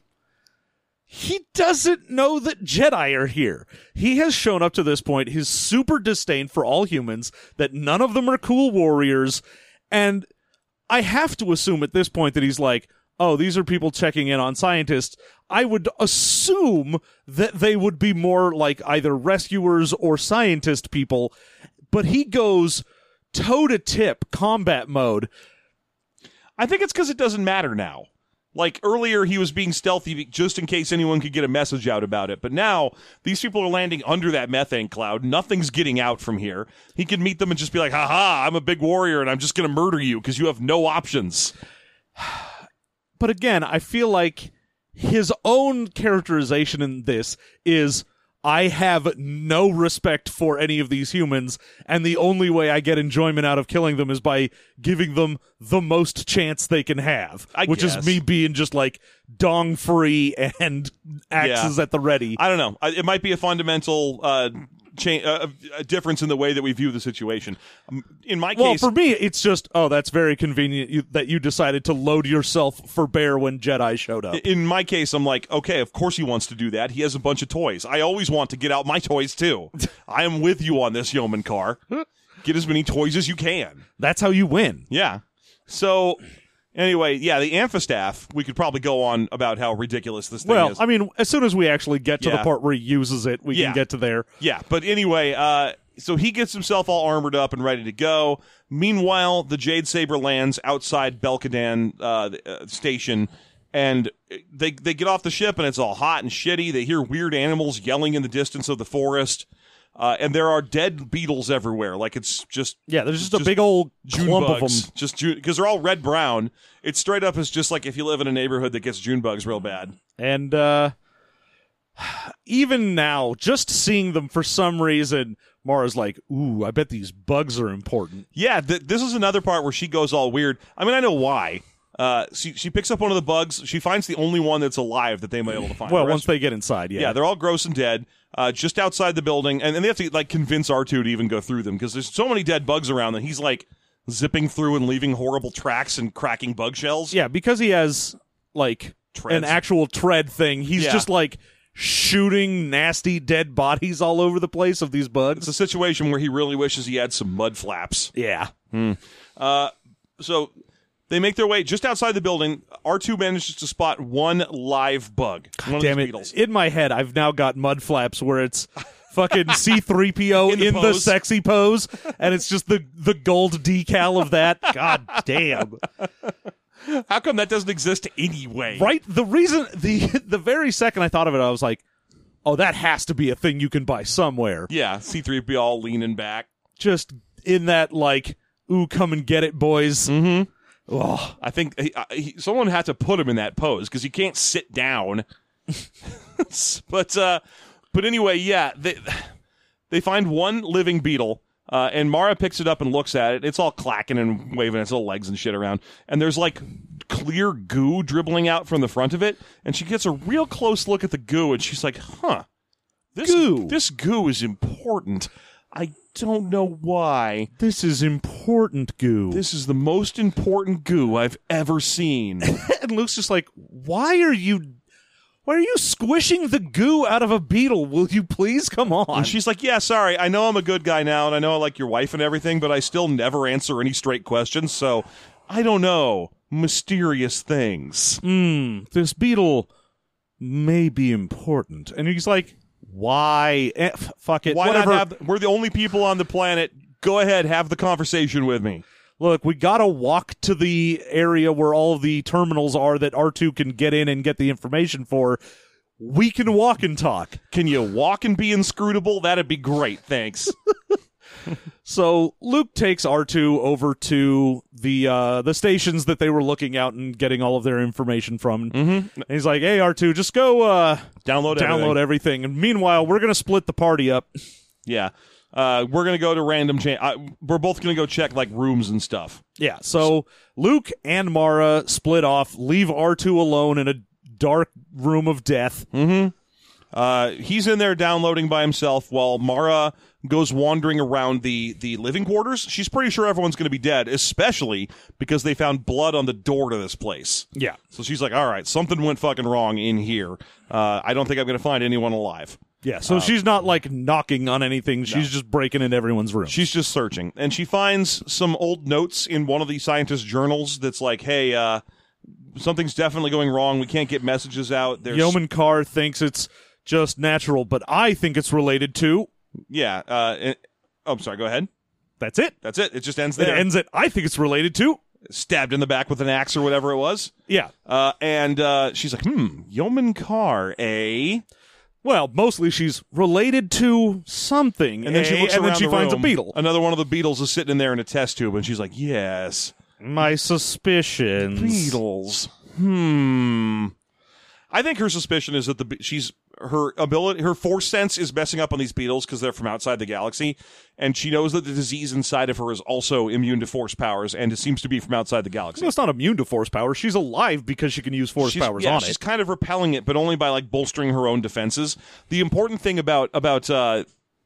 he doesn't know that Jedi are here. He has shown up to this point his super disdain for all humans, that none of them are cool warriors, and I have to assume at this point that he's like, oh, these are people checking in on scientists. I would assume that they would be more like either rescuers or scientist people, but he goes toe-to-tip combat mode. I think it's because it doesn't matter now. Like, earlier he was being stealthy just in case anyone could get a message out about it. But now, these people are landing under that methane cloud. Nothing's getting out from here. He can meet them and just be like, ha-ha, I'm a big warrior and I'm just going to murder you because you have no options. But again, I feel like his own characterization in this is, I have no respect for any of these humans, and the only way I get enjoyment out of killing them is by giving them the most chance they can have, I which guess. is me being just like dong free and axes Yeah. at the ready. I don't know. I- It might be a fundamental uh, cha- uh, a difference in the way that we view the situation. Um, in my Well, case... for me, it's just, oh, that's very convenient you, that you decided to load yourself for bear when Jedi showed up. In my case, I'm like, okay, of course he wants to do that. He has a bunch of toys. I always want to get out my toys, too. I am with you on this, Yeoman Carr. Get as many toys as you can. That's how you win. Yeah. So, anyway, yeah, the Amphistaff, we could probably go on about how ridiculous this thing Well, is. I mean, as soon as we actually get to Yeah. the part where he uses it, we Yeah. can get to there. Yeah, but anyway, uh, so he gets himself all armored up and ready to go. Meanwhile, the Jade Saber lands outside Belkadan uh, uh, station, and they they get off the ship, and it's all hot and shitty. They hear weird animals yelling in the distance of the forest, uh, and there are dead beetles everywhere. Like it's just Yeah, there's just, Just a big old June clump bugs, of them. just because they're all red brown. It's straight up as just like if you live in a neighborhood that gets June bugs real bad. And uh, even now, just seeing them for some reason, Mara's like, ooh, I bet these bugs are important. Yeah, th- this is another part where she goes all weird. I mean, I know why. Uh, she she picks up one of the bugs. She finds the only one that's alive that they might be able to find. Well, The rest- once they get inside, yeah. yeah, they're all gross and dead. Uh, just outside the building, and, and they have to like convince R two to even go through them because there's so many dead bugs around that he's like zipping through and leaving horrible tracks and cracking bug shells. Yeah, because he has, like, Treads. an actual tread thing, he's Yeah. just, like, shooting nasty dead bodies all over the place of these bugs. It's a situation where he really wishes he had some mud flaps. Yeah. Uh, so they make their way just outside the building. R two manages to spot one live bug. One of Damn these it. beetles. In my head, I've now got mud flaps where it's fucking C three P O In in, the the, pose. sexy pose, and it's just the, the gold decal of that. God damn. How come that doesn't exist anyway? Right? The reason, the the very second I thought of it, I was like, oh, that has to be a thing you can buy somewhere. Yeah, C three P O all leaning back. Just in that, like, ooh, come and get it, boys. Mm-hmm. Oh, I think he, uh, he, someone had to put him in that pose because he can't sit down. but uh, but anyway, yeah, they they find one living beetle, uh, and Mara picks it up and looks at it. It's all clacking and waving its little legs and shit around, and there's like clear goo dribbling out from the front of it, and she gets a real close look at the goo, and she's like, "Huh, this Goo. this goo is important. I don't know why. This is important goo. This is the most important goo I've ever seen." And Luke's just like, why are you why are you squishing the goo out of a beetle? Will you please come on? And she's like, "Yeah, sorry. I know I'm a good guy now, and I know I like your wife and everything, but I still never answer any straight questions, so I don't know. Mysterious things." Hmm, this beetle may be important. And he's like, why? Eh, f- fuck it. Why Whatever. not have... We're the only people on the planet. Go ahead, have the conversation with me. Look, we gotta walk to the area where all the terminals are that R two can get in and get the information for. We can walk and talk. Can you walk and be inscrutable? That'd be great, thanks. So Luke takes R two over to the uh, the stations that they were looking out and getting all of their information from. Mm-hmm. And he's like, "Hey, R two, just go uh, Download download everything. And meanwhile, we're gonna split the party up." Yeah. Uh, we're going to go to random... Cha- uh, we're both going to go check, like, rooms and stuff. Yeah. So Luke and Mara split off, leave R two alone in a dark room of death. Mm-hmm. Uh, he's in there downloading by himself while Mara goes wandering around the, the living quarters. She's pretty sure everyone's going to be dead, especially because they found blood on the door to this place. Yeah. So she's like, all right, something went fucking wrong in here. Uh, I don't think I'm going to find anyone alive. Yeah, so uh, she's not, like, knocking on anything. She's no. just breaking into everyone's room. She's just searching. And she finds some old notes in one of the scientists' journals that's like, hey, uh, something's definitely going wrong. We can't get messages out. There's... Yeoman Carr thinks it's just natural, but I think it's related to... Yeah. Uh, and... Oh, I'm sorry. Go ahead. That's it. That's it. It just ends there. It ends at, I think it's related to... Stabbed in the back with an axe or whatever it was. Yeah. Uh, and uh, she's like, hmm, Yeoman Carr, eh? Well, mostly she's related to something, and then she looks and around then she the finds room. a beetle. Another one of the beetles is sitting in there in a test tube, and she's like, "Yes, my suspicions." Beetles. Hmm. I think her suspicion is that the she's her ability, her force sense is messing up on these beetles because they're from outside the galaxy, and she knows that the disease inside of her is also immune to force powers, and it seems to be from outside the galaxy. No, it's not immune to force powers. She's alive because she can use force she's, powers yeah, on she's it. She's kind of repelling it, but only by like bolstering her own defenses. The important thing about about uh,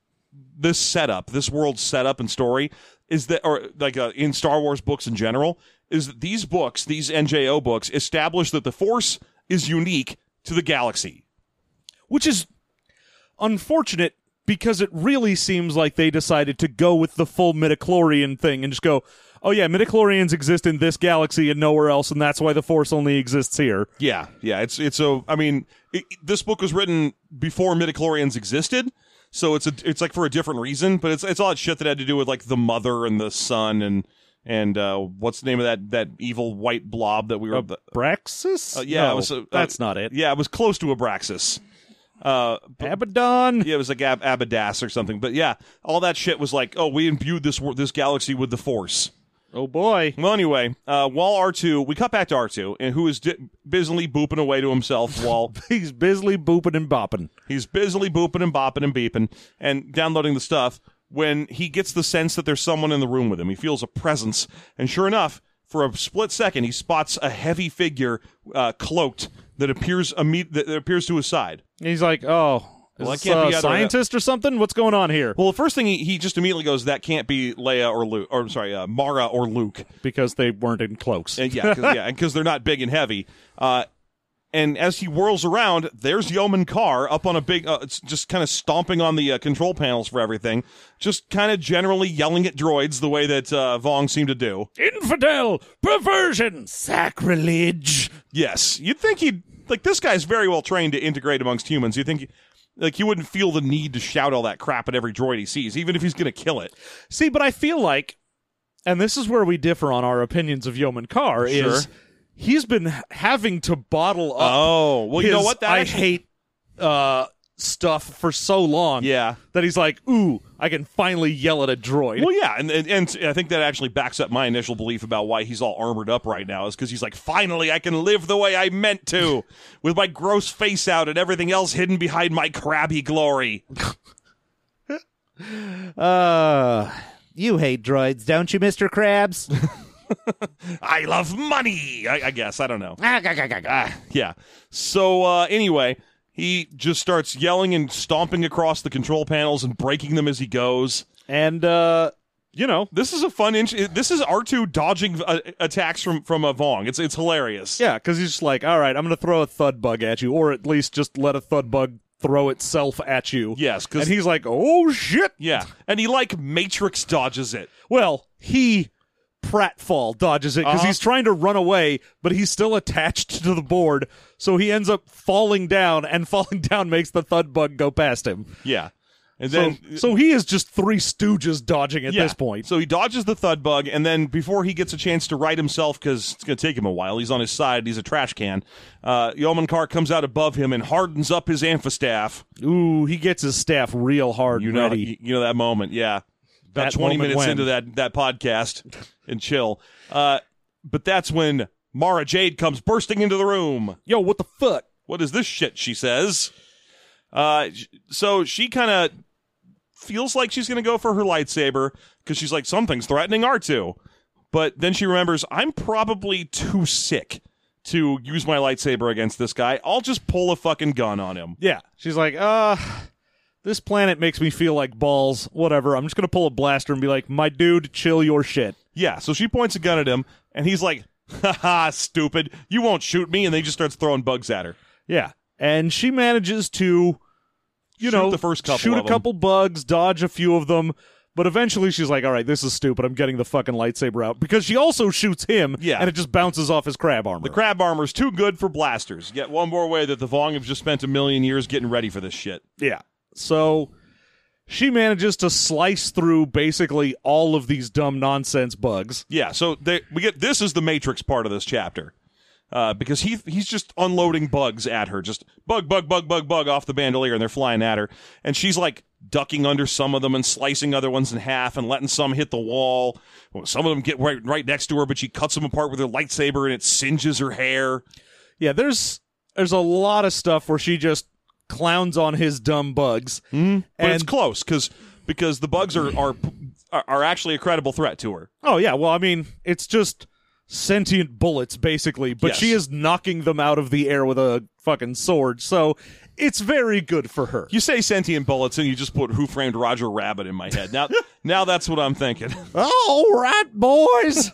this setup, this world's setup and story, is that, or like uh, in Star Wars books in general, is that these books, these N J O books, establish that the Force is unique to the galaxy. Which is unfortunate because it really seems like they decided to go with the full midichlorian thing and just go, oh yeah, midichlorians exist in this galaxy and nowhere else, and that's why the Force only exists here. Yeah, yeah. It's it's a. I mean, it, this book was written before midichlorians existed, so it's a it's like for a different reason. But it's it's all that shit that had to do with like the mother and the son and and uh, what's the name of that that evil white blob that we were Abraxas? Uh, yeah, no, it was, uh, that's uh, not it. Yeah, it was close to Abraxas. Uh, Abaddon? Yeah, it was like Ab- Abadas or something. But yeah, all that shit was like, oh, we imbued this this galaxy with the Force. Oh boy. Well, anyway, uh, while R two, we cut back to R two, and who is di- busily booping away to himself while he's busily booping and bopping. He's busily booping and bopping and beeping and downloading the stuff. When he gets the sense that there's someone in the room with him, he feels a presence, and sure enough, for a split second, he spots a heavy figure uh, cloaked that appears imme- that appears to his side. And he's like, "Oh, is well, this that can't a be either- scientist or something? What's going on here?" Well, the first thing he, he just immediately goes, "That can't be Leia or Luke, or I'm sorry, uh, Mara or Luke, because they weren't in cloaks." and yeah, cause, yeah, and because they're not big and heavy." Uh, And as he whirls around, there's Yeoman Carr up on a big, uh, it's just kind of stomping on the uh, control panels for everything, just kind of generally yelling at droids the way that uh, Vong seemed to do. Infidel! Perversion! Sacrilege! Yes. You'd think he'd, like, this guy's very well trained to integrate amongst humans. You'd think, he, like, he wouldn't feel the need to shout all that crap at every droid he sees, even if he's going to kill it. See, but I feel like, and this is where we differ on our opinions of Yeoman Carr, Sure. is... He's been having to bottle up. Oh, well, you his, know what? That I actually- hate uh, stuff for so long Yeah. that he's like, ooh, I can finally yell at a droid. Well, yeah, and, and and I think that actually backs up my initial belief about why he's all armored up right now, is because he's like, finally, I can live the way I meant to, with my gross face out and everything else hidden behind my crabby glory. Uh, you hate droids, don't you, Mister Krabs? I love money, I, I guess. I don't know. Ah, gah, gah, gah, gah. Yeah. So, uh, anyway, he just starts yelling and stomping across the control panels and breaking them as he goes. And, uh, you know, This is a fun inch. This is R two dodging uh, attacks from from a Vong. It's it's hilarious. yeah, because he's just like, all right, I'm going to throw a thud bug at you, or at least just let a thud bug throw itself at you. Yes, 'cause- and he's like, oh, shit. Yeah, and he like Matrix dodges it. Well, he pratfall dodges it because Uh-huh. he's trying to run away, but he's still attached to the board, so he ends up falling down, and falling down makes the thud bug go past him. Yeah, and So, then so he is just three stooges dodging at yeah. this point. So he dodges the thud bug, and then before he gets a chance to right himself, because it's going to take him a while, he's on his side, he's a trash can. Uh, Yeomankar comes out above him and hardens up his amphistaff. Ooh, he gets his staff real hard You and know, ready. you, you know that moment, yeah. About That twenty moment minutes when. into that that podcast, and chill. Uh, but that's when Mara Jade comes bursting into the room. Yo, what the fuck? What is this shit? She says. Uh, so she kind of feels like she's going to go for her lightsaber because she's like, something's threatening R two. But then she remembers, I'm probably too sick to use my lightsaber against this guy. I'll just pull a fucking gun on him. Yeah. She's like, uh, this planet makes me feel like balls. Whatever. I'm just going to pull a blaster and be like, my dude, chill your shit. Yeah, so she points a gun at him, and he's like, haha, stupid. You won't shoot me. And then he just starts throwing bugs at her. Yeah. And she manages to, you Shoot know, the first couple shoot of a 'em. couple bugs, dodge a few of them. But eventually she's like, all right, this is stupid. I'm getting the fucking lightsaber out. Because she also shoots him, Yeah. and it just bounces off his crab armor. The crab armor's too good for blasters. Yet one more way that the Vong have just spent a million years getting ready for this shit. Yeah. So she manages to slice through basically all of these dumb nonsense bugs. Yeah, so they, we get this is the Matrix part of this chapter. Uh, because he he's just unloading bugs at her. Just bug, bug, bug, bug, bug off the bandolier, and they're flying at her. And she's like ducking under some of them and slicing other ones in half and letting some hit the wall. Some of them get right, right next to her, but she cuts them apart with her lightsaber and it singes her hair. Yeah, there's there's a lot of stuff where she just clowns on his dumb bugs. Mm-hmm. But And- it's close because because the bugs are, are are actually a credible threat to her. Oh, yeah, well, I mean, it's just sentient bullets, basically, but Yes. she is knocking them out of the air with a fucking sword, so it's very good for her. You say sentient bullets and you just put Who Framed Roger Rabbit in my head. Now, now that's what I'm thinking. All right, boys.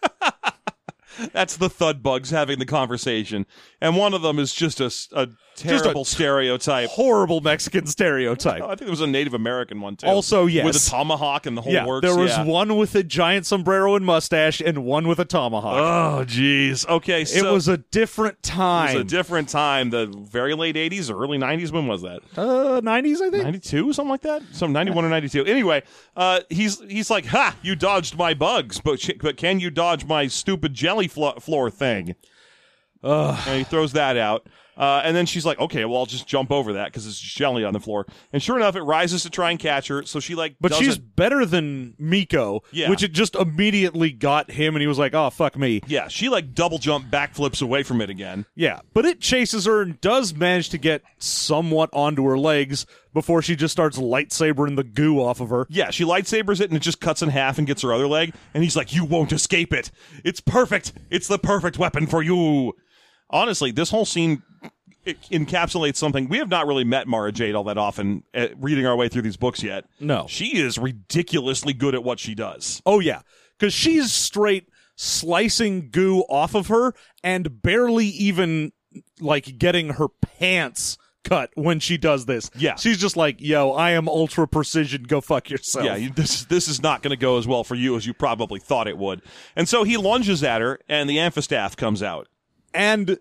That's the thud bugs having the conversation, and one of them is just a, s- a terrible stereotype. Horrible Mexican stereotype. Oh, I think there was a Native American one too. Also, yes. with a tomahawk and the whole Yeah, works. there was yeah. one with a giant sombrero and mustache and one with a tomahawk. Oh, jeez. Okay, it so was a different it time. was a different time. The very late eighties or early nineties. When was that? uh, nineties, I think. ninety-two, something like that. Some ninety-one or ninety-two. Anyway, uh, he's he's like, ha! You dodged my bugs, but sh- but can you dodge my stupid jelly flo- floor thing? Ugh. And he throws that out. Uh, and then she's like, okay, well, I'll just jump over that because it's jelly on the floor. And sure enough, it rises to try and catch her. So she, like, But does she's it. better than Miko, Yeah. which it just immediately got him, and he was like, oh, fuck me. Yeah, she, like, double jump backflips away from it again. Yeah, but it chases her and does manage to get somewhat onto her legs before she just starts lightsabering the goo off of her. Yeah, she lightsabers it and it just cuts in half and gets her other leg. And he's like, you won't escape it. It's perfect. It's the perfect weapon for you. Honestly, this whole scene it encapsulates something. We have not really met Mara Jade all that often uh, reading our way through these books yet. No. She is ridiculously good at what she does. Oh, yeah, because she's straight slicing goo off of her and barely even, like, getting her pants cut when she does this. Yeah. She's just like, yo, I am ultra precision, go fuck yourself. Yeah, you, this this is not going to go as well for you as you probably thought it would. And so he lunges at her, and the amphistaff comes out. And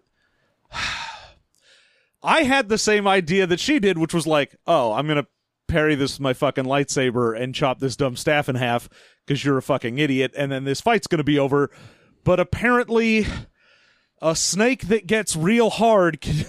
I had the same idea that she did, which was like, oh, I'm going to parry this with my fucking lightsaber and chop this dumb staff in half because you're a fucking idiot, and then this fight's going to be over. But apparently, a snake that gets real hard can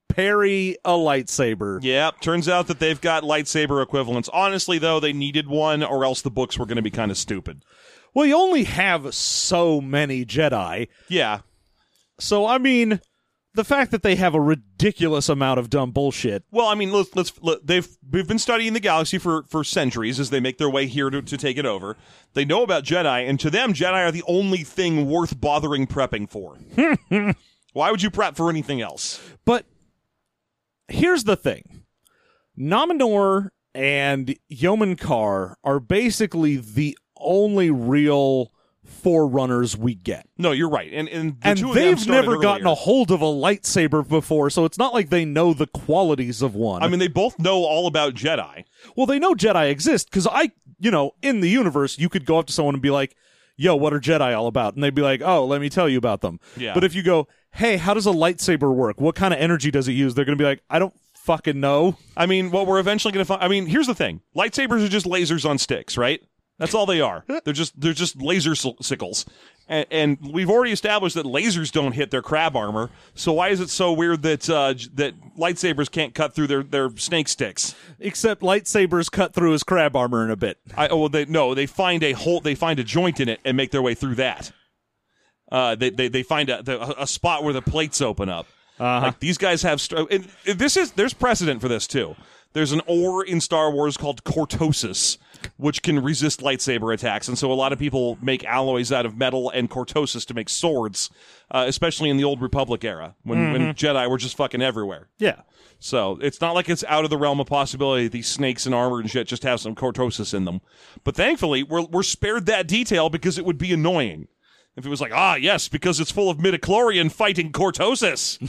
parry a lightsaber. Yeah, turns out that they've got lightsaber equivalents. Honestly, though, they needed one, or else the books were going to be kind of stupid. Well, you only have so many Jedi. Yeah. So, I mean, the fact that they have a ridiculous amount of dumb bullshit. Well, I mean, let's let's let, they've we've been studying the galaxy for, for centuries as they make their way here to, to take it over. They know about Jedi, and to them, Jedi are the only thing worth bothering prepping for. Why would you prep for anything else? But here's the thing. Nominor and Yeoman Kar are basically the only real forerunners we get. No, you're right. And and, the and two of they've them started never gotten earlier. a hold of a lightsaber before, so it's not like they know the qualities of one. I mean, they both know all about Jedi. Well, they know Jedi exist, because I, you know, in the universe, you could go up to someone and be like, yo, what are Jedi all about? And they'd be like, oh, let me tell you about them. Yeah. But if you go, hey, how does a lightsaber work? What kind of energy does it use? They're going to be like, I don't fucking know. I mean, what we're eventually going to find. I mean, here's the thing: lightsabers are just lasers on sticks, right? That's all they are. They're just they're just laser sickles, and, and we've already established that lasers don't hit their crab armor. So why is it so weird that uh, that lightsabers can't cut through their, their snake sticks? Except lightsabers cut through his crab armor in a bit. I, oh, well, they no, they find a hole, they find a joint in it, and make their way through that. Uh, they they they find a the, a spot where the plates open up. Uh-huh. Like these guys have. St- and this is there's precedent for this too. There's an ore in Star Wars called cortosis, which can resist lightsaber attacks, and so a lot of people make alloys out of metal and cortosis to make swords, uh, especially in the Old Republic era when, mm-hmm. when Jedi were just fucking everywhere. Yeah. So it's not like it's out of the realm of possibility these snakes and armor and shit just have some cortosis in them. But thankfully, we're we're spared that detail because it would be annoying. If it was like, ah, yes, because it's full of midichlorian fighting cortosis.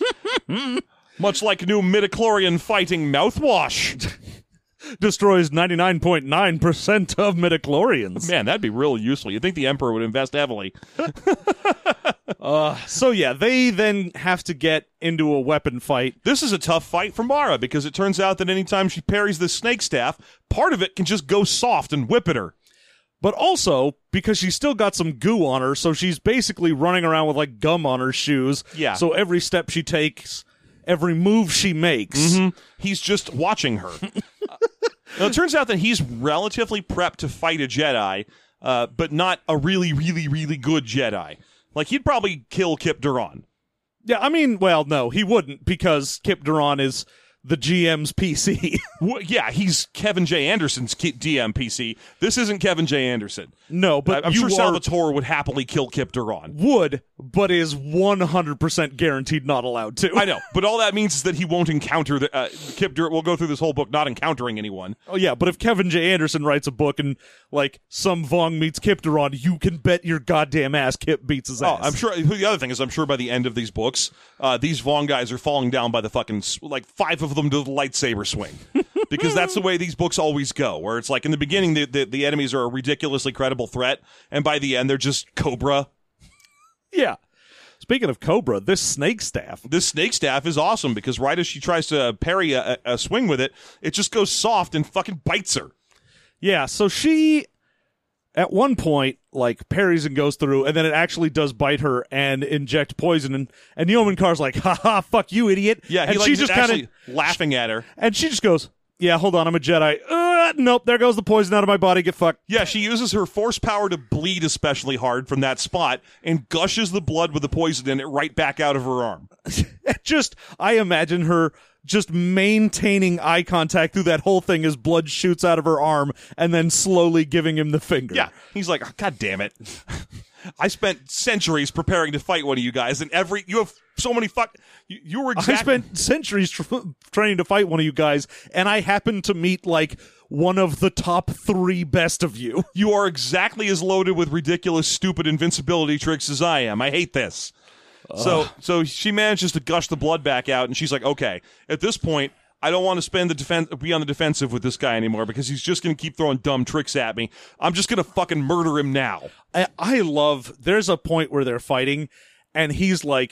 Much like new midichlorian fighting mouthwash. Destroys ninety-nine point nine percent of midichlorians. Man, that'd be real useful. You'd think the Emperor would invest heavily. uh, so yeah, they then have to get into a weapon fight. This is a tough fight for Mara, because it turns out that anytime she parries the snake staff, part of it can just go soft and whip at her. But also, because she's still got some goo on her, so she's basically running around with like gum on her shoes. Yeah. So every step she takes, every move she makes, mm-hmm. he's just watching her. uh, now, it turns out that he's relatively prepped to fight a Jedi, uh, but not a really, really, really good Jedi. Like, he'd probably kill Kip Duran. Yeah, I mean, well, no, he wouldn't, because Kip Duran is the G M's P C. Well, yeah, he's Kevin J. Anderson's D M P C. This isn't Kevin J. Anderson. No, but I'm you sure are, Salvatore would happily kill Kip Duran. Would, but is one hundred percent guaranteed not allowed to. I know, but all that means is that he won't encounter the uh, Kip Duran. We'll go through this whole book not encountering anyone. Oh yeah, but if Kevin J. Anderson writes a book and like some Vong meets Kip Duran, you can bet your goddamn ass Kip beats his ass. Oh, I'm sure. The other thing is, I'm sure by the end of these books, uh, these Vong guys are falling down by the fucking like five of them to the lightsaber swing, because that's the way these books always go. Where it's like in the beginning, the, the the enemies are a ridiculously credible threat, and by the end, they're just Cobra. Yeah. Speaking of Cobra, this snake staff. This snake staff is awesome because right as she tries to parry a, a swing with it, it just goes soft and fucking bites her. Yeah, so she, at one point, like, parries and goes through, and then it actually does bite her and inject poison, and, and Yeoman Kar's like, ha ha, fuck you, idiot. Yeah, he and like, she just kind actually of laughing at her. And she just goes, yeah, hold on, I'm a Jedi. Uh, nope, there goes the poison out of my body, get fucked. Yeah, she uses her force power to bleed especially hard from that spot and gushes the blood with the poison in it right back out of her arm. Just, I imagine her just maintaining eye contact through that whole thing as blood shoots out of her arm and then slowly giving him the finger. Yeah, he's like, oh, God damn it. I spent centuries preparing to fight one of you guys, and every you have so many fuck. You, you were exactly. I spent centuries tr- training to fight one of you guys, and I happened to meet like one of the top three best of you. You are exactly as loaded with ridiculous, stupid invincibility tricks as I am. I hate this. Ugh. So, so she manages to gush the blood back out, and she's like, "Okay, at this point, I don't want to spend the defense, be on the defensive with this guy anymore because he's just going to keep throwing dumb tricks at me. I'm just going to fucking murder him now." I, I love. There's a point where they're fighting, and he's like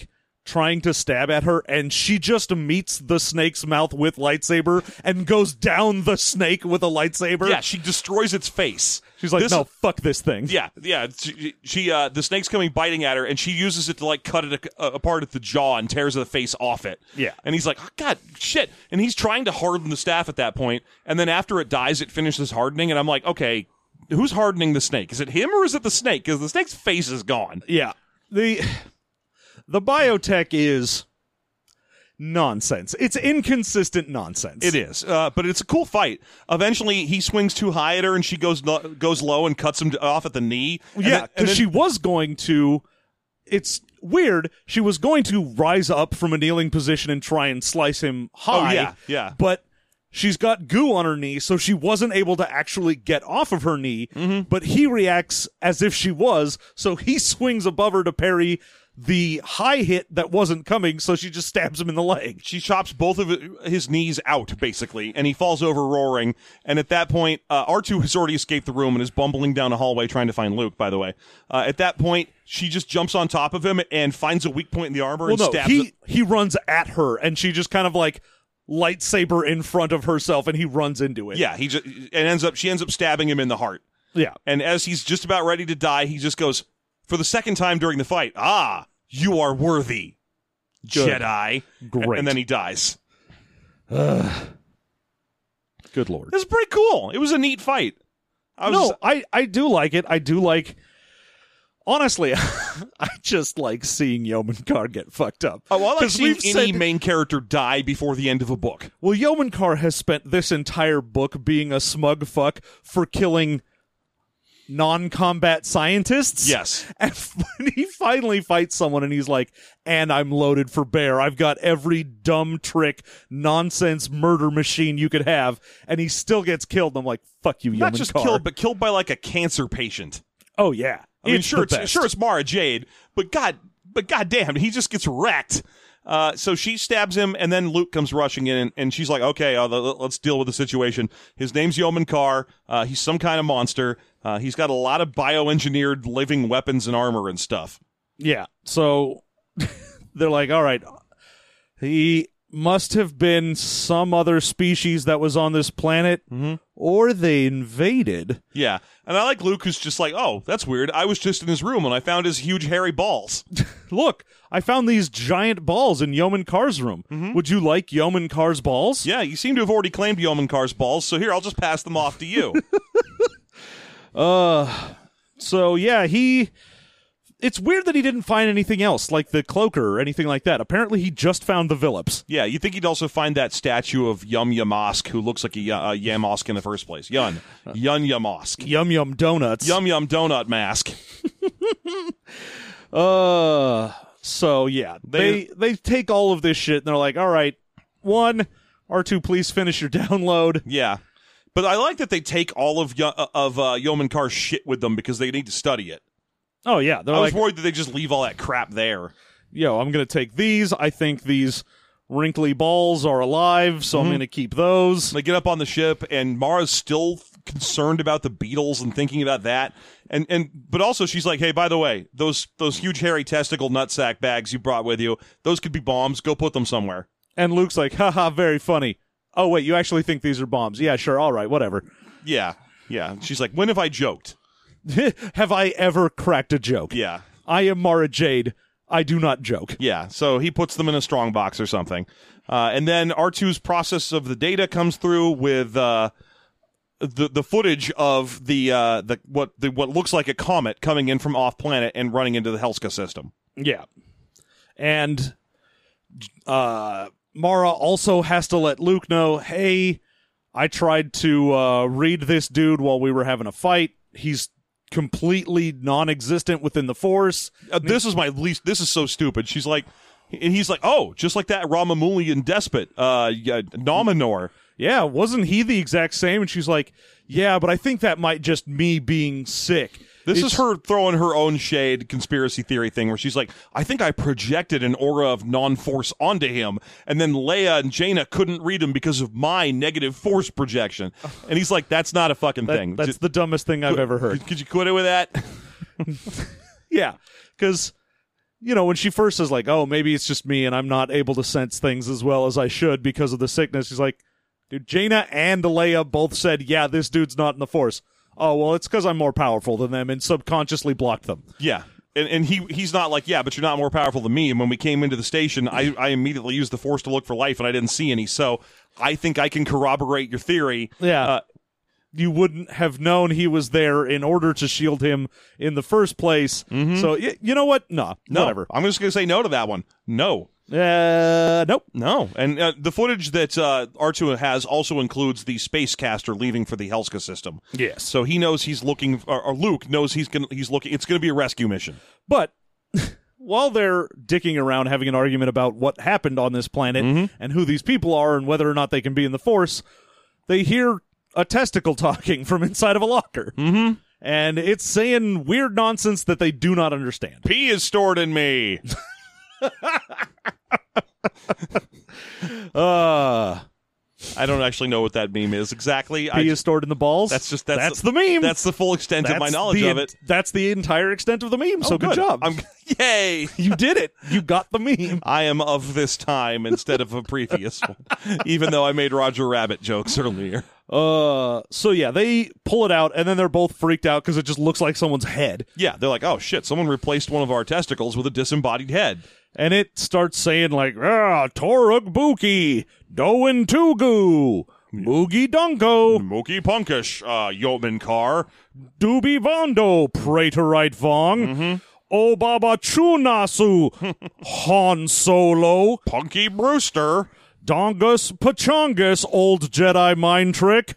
trying to stab at her, and she just meets the snake's mouth with lightsaber and goes down the snake with a lightsaber. Yeah, she destroys its face. She's like, This- no, fuck this thing. Yeah, yeah. She, she uh, the snake's coming biting at her, and she uses it to like cut it a, apart at the jaw and tears the face off it. Yeah. and he's like, oh, God, shit. And he's trying to harden the staff at that point, and then after it dies, it finishes hardening, and I'm like, okay, who's hardening the snake? Is it him or is it the snake? Because the snake's face is gone. Yeah. The the biotech is nonsense. It's inconsistent nonsense. It is, uh, but it's a cool fight. Eventually, he swings too high at her, and she goes lo- goes low and cuts him off at the knee. And Yeah, then- and because then- she was going to. It's weird. She was going to rise up from a kneeling position and try and slice him high. Oh, yeah, yeah. But she's got goo on her knee, so she wasn't able to actually get off of her knee. Mm-hmm. But he reacts as if she was, so he swings above her to parry the high hit that wasn't coming, so she just stabs him in the leg. She chops both of his knees out, basically, and he falls over roaring. And at that point, uh, R two has already escaped the room and is bumbling down a hallway trying to find Luke, by the way. Uh, at that point, she just jumps on top of him and finds a weak point in the armor Well, and no, stabs he, him. he runs at her, and she just kind of like lightsaber in front of herself, and he runs into it. Yeah, he just, and ends up, she ends up stabbing him in the heart. Yeah. And as he's just about ready to die, he just goes, for the second time during the fight, ah, you are worthy, Good. Jedi. Great. And then he dies. Good Lord. This is pretty cool. It was a neat fight. I was, No, I, I do like it. I do like... Honestly, I just like seeing Yeomankar get fucked up. Oh, I like 'Cause seeing we've any said- main character die before the end of a book. Well, Yeomankar has spent this entire book being a smug fuck for killing non-combat scientists. Yes. And when he finally fights someone and he's like, and I'm loaded for bear. I've got every dumb trick, nonsense murder machine you could have. And he still gets killed. And I'm like, fuck you, Yeomankar. Not just killed, but killed by like a cancer patient. Oh, yeah. I mean, It's sure, the it's, best. sure, it's Mara Jade, but god, but goddamn, he just gets wrecked. Uh, so she stabs him, and then Luke comes rushing in, and, and she's like, "Okay, uh, let's deal with the situation." His name's Yeomankar. Uh, he's some kind of monster. Uh, he's got a lot of bioengineered living weapons and armor and stuff. Yeah. So they're like, all right, he must have been some other species that was on this planet, Mm-hmm. or they invaded. Yeah, and I like Luke, who's just like, "Oh, that's weird. I was just in his room and I found his huge hairy balls." Look, I found these giant balls in Yeomankar's room. Would you like Yeomankar's balls? Yeah, you seem to have already claimed Yeomankar's balls, so here, I'll just pass them off to you. Uh, so yeah, he... It's weird that he didn't find anything else, like the cloaker or anything like that. Apparently he just found the Villips. Yeah, you think he'd also find that statue of Yum Yamask, who looks like a uh, Yamosk in the first place. Yun. Yun Yamosk. Yum Yum Donuts. Yum Yum Donut Mask. Uh, so yeah, they, They- they take all of this shit and they're like, all right, one, R two, please finish your download. Yeah. But I like that they take all of Yo- uh, of uh, Yeomankar's shit with them because they need to study it. Oh yeah, they're I was like, worried that they just leave all that crap there. yo, I'm gonna take these. I think these wrinkly balls are alive, so I'm gonna keep those. They get up on the ship, and Mara's still concerned about the beetles and thinking about that. And and but also she's like, hey, by the way, those those huge hairy testicle nutsack bags you brought with you, those could be bombs. Go put them somewhere. And Luke's like, haha, very funny. Oh wait, you actually think these are bombs? Yeah, sure, all right, whatever. Yeah, yeah. She's like, when have I joked? Have I ever cracked a joke? Yeah. I am Mara Jade. I do not joke. Yeah, so he puts them in a strong box or something. Uh, and then R two's process of the data comes through with uh, the the footage of the uh, the what the what looks like a comet coming in from off planet and running into the Helska system. Yeah. And uh, Mara also has to let Luke know, hey, I tried to uh, read this dude while we were having a fight. He's completely non-existent within the Force. Uh, this is my least. This is so stupid. She's like, and he's like, oh, just like that Ramamulian despot, uh, yeah, Nominor. Yeah, wasn't he the exact same? And she's like, yeah, but I think that might just me being sick. This It's- is her throwing her own shade conspiracy theory thing where she's like, I think I projected an aura of non-force onto him, and then Leia and Jaina couldn't read him because of my negative force projection. And he's like, that's not a fucking that- thing. That's Just- the dumbest thing I've ever heard. Could, could you quit it with that? Yeah, because you know, when she first says, like, oh, maybe it's just me and I'm not able to sense things as well as I should because of the sickness, she's like, dude, Jaina and Leia both said, yeah, this dude's not in the Force. Oh, well, it's because I'm more powerful than them and subconsciously blocked them. Yeah. And, and he he's not like, yeah, but you're not more powerful than me. And when we came into the station, I, I immediately used the Force to look for life, and I didn't see any. So I think I can corroborate your theory. Yeah. Uh, you wouldn't have known he was there in order to shield him in the first place. Mm-hmm. So, y- you know what? No, no, whatever. I'm just going to say no to that one. No. Uh, nope. No. And uh, the footage that uh, R two has also includes the space caster leaving for the Helska system. Yes. So he knows he's looking, or, or Luke knows he's gonna, he's looking, it's going to be a rescue mission. But while they're dicking around having an argument about what happened on this planet mm-hmm. and who these people are and whether or not they can be in the Force, they hear a testicle talking from inside of a locker. Mm-hmm. And it's saying weird nonsense that they do not understand. Pee is stored in me. uh, I don't actually know what that meme is exactly. Pee I, is stored in the balls. That's just that's, that's the, the meme. That's the full extent that's of my knowledge the, of it. That's the entire extent of the meme. Oh, so good, good job. I'm, yay! You did it. You got the meme. I am of this time instead of a previous one, even though I made Roger Rabbit jokes earlier. Uh, so yeah, they pull it out, and then they're both freaked out because it just looks like someone's head. Yeah, they're like, "Oh shit! Someone replaced one of our testicles with a disembodied head." And it starts saying like, ah, Toruk Buki, Doin Tugu, Moogie Dunko, Mookie Punkish, uh, Yeoman Car, Doobie Vondo, Praetorite Vong, mm-hmm. Obaba Chunasu, Han Solo, Punky Brewster, Dongus Pachongus, Old Jedi Mind Trick,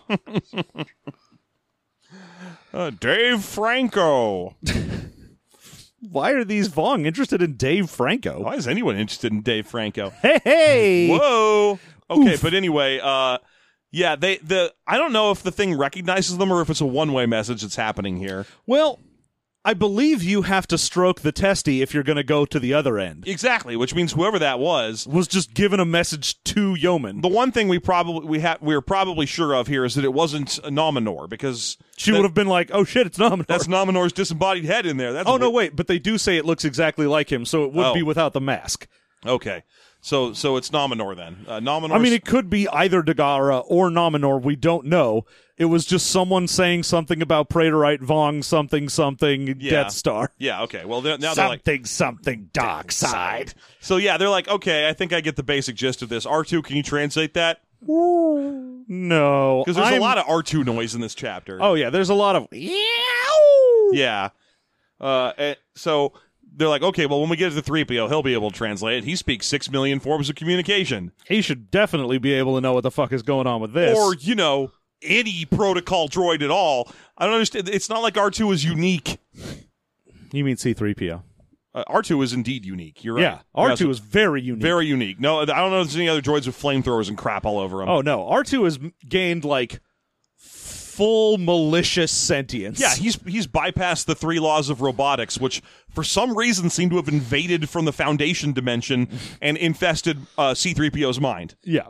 uh, Dave Franco. Why are these Vong interested in Dave Franco? Why is anyone interested in Dave Franco? Hey, hey! Whoa! Okay, Oof. But anyway, uh, yeah, they the I don't know if the thing recognizes them or if it's a one-way message that's happening here. Well, I believe you have to stroke the testy if you're going to go to the other end. Exactly, which means whoever that was was just given a message to Yeoman. The one thing we probably we have we're probably sure of here is that it wasn't Nominor, because she that, would have been like, "Oh shit, it's Nominor." That's Nominor's disembodied head in there. That's oh weird. no, wait, but they do say it looks exactly like him, so it would oh. be without the mask. Okay, so so it's Nominor then. Uh, Nominor. I mean, it could be either Dagara or Nominor. We don't know. It was just someone saying something about Praetorite Vong, something something yeah. Death Star. Yeah. Okay. Well, now they're something like something something dark side. So yeah, they're like, okay, I think I get the basic gist of this. R two, can you translate that? Ooh, no, because there's I'm... a lot of R two noise in this chapter. Oh yeah, there's a lot of yeah. Uh, and so they're like, okay, well, when we get to the three P O, he'll be able to translate it. He speaks six million forms of communication. He should definitely be able to know what the fuck is going on with this. Or, you know, any protocol droid at all. I don't understand. It's not like R two is unique. You mean C three P O? Uh, R two is indeed unique. You're right. Yeah, R two yeah, is very unique. Very unique. No, I don't know if there's any other droids with flamethrowers and crap all over them. Oh, no. R two has gained, like, full malicious sentience. Yeah, he's he's bypassed the three laws of robotics, which for some reason seem to have invaded from the Foundation dimension and infested uh, C three P O's mind. Yeah.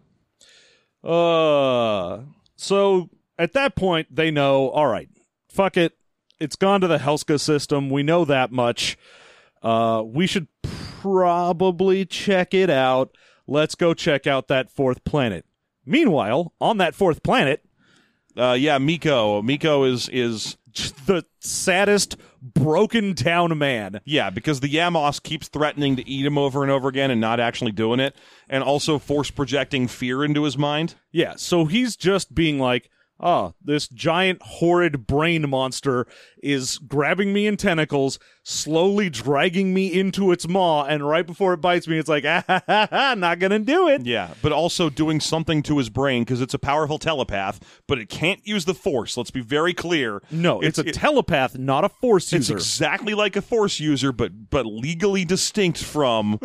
Uh, so at that point, they know, all right, fuck it. It's gone to the Helska system. We know that much. Uh, we should probably check it out. Let's go check out that fourth planet. Meanwhile, on that fourth planet, Uh, yeah, Miko. Miko is is the saddest, broken down man. Yeah, because the Yamos keeps threatening to eat him over and over again and not actually doing it, and also force projecting fear into his mind. Yeah, so he's just being like, oh, this giant, horrid brain monster is grabbing me in tentacles, slowly dragging me into its maw, and right before it bites me, it's like, ah, ha, ha, ha, not gonna do it. Yeah, but also doing something to his brain, because it's a powerful telepath, but it can't use the Force. Let's be very clear. No, it's, it's a it, telepath, not a Force user. It's exactly like a Force user, but but legally distinct from...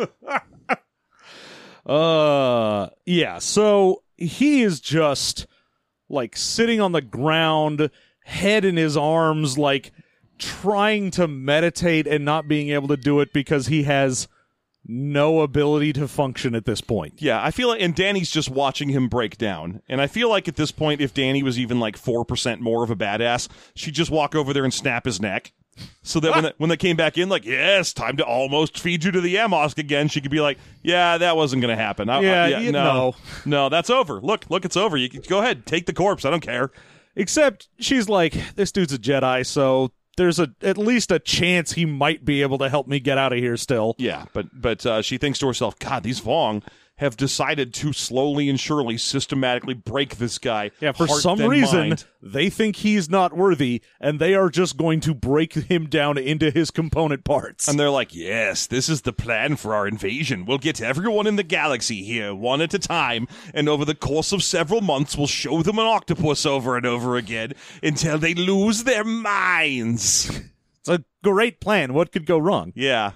uh, yeah, so he is just... like sitting on the ground, head in his arms, like trying to meditate and not being able to do it because he has no ability to function at this point. Yeah, I feel like, and Danny's just watching him break down. And I feel like at this point, if Danny was even like four percent more of a badass, she'd just walk over there and snap his neck. So that when, they, when they came back in, like, yes, time to almost feed you to the Amosk again, she could be like, yeah, that wasn't going to happen. I, Yeah, I, yeah you no, know. no, that's over. Look, look, it's over. You can, go ahead, take the corpse. I don't care. Except she's like, this dude's a Jedi, so there's a at least a chance he might be able to help me get out of here still. Yeah, but but uh, she thinks to herself, God, these Vong have decided to slowly and surely systematically break this guy. Yeah, for heart, some then reason, mind. they think he's not worthy, and they are just going to break him down into his component parts. And they're like, yes, this is the plan for our invasion. We'll get everyone in the galaxy here, one at a time, and over the course of several months, we'll show them an octopus over and over again until they lose their minds. It's a great plan. What could go wrong? Yeah.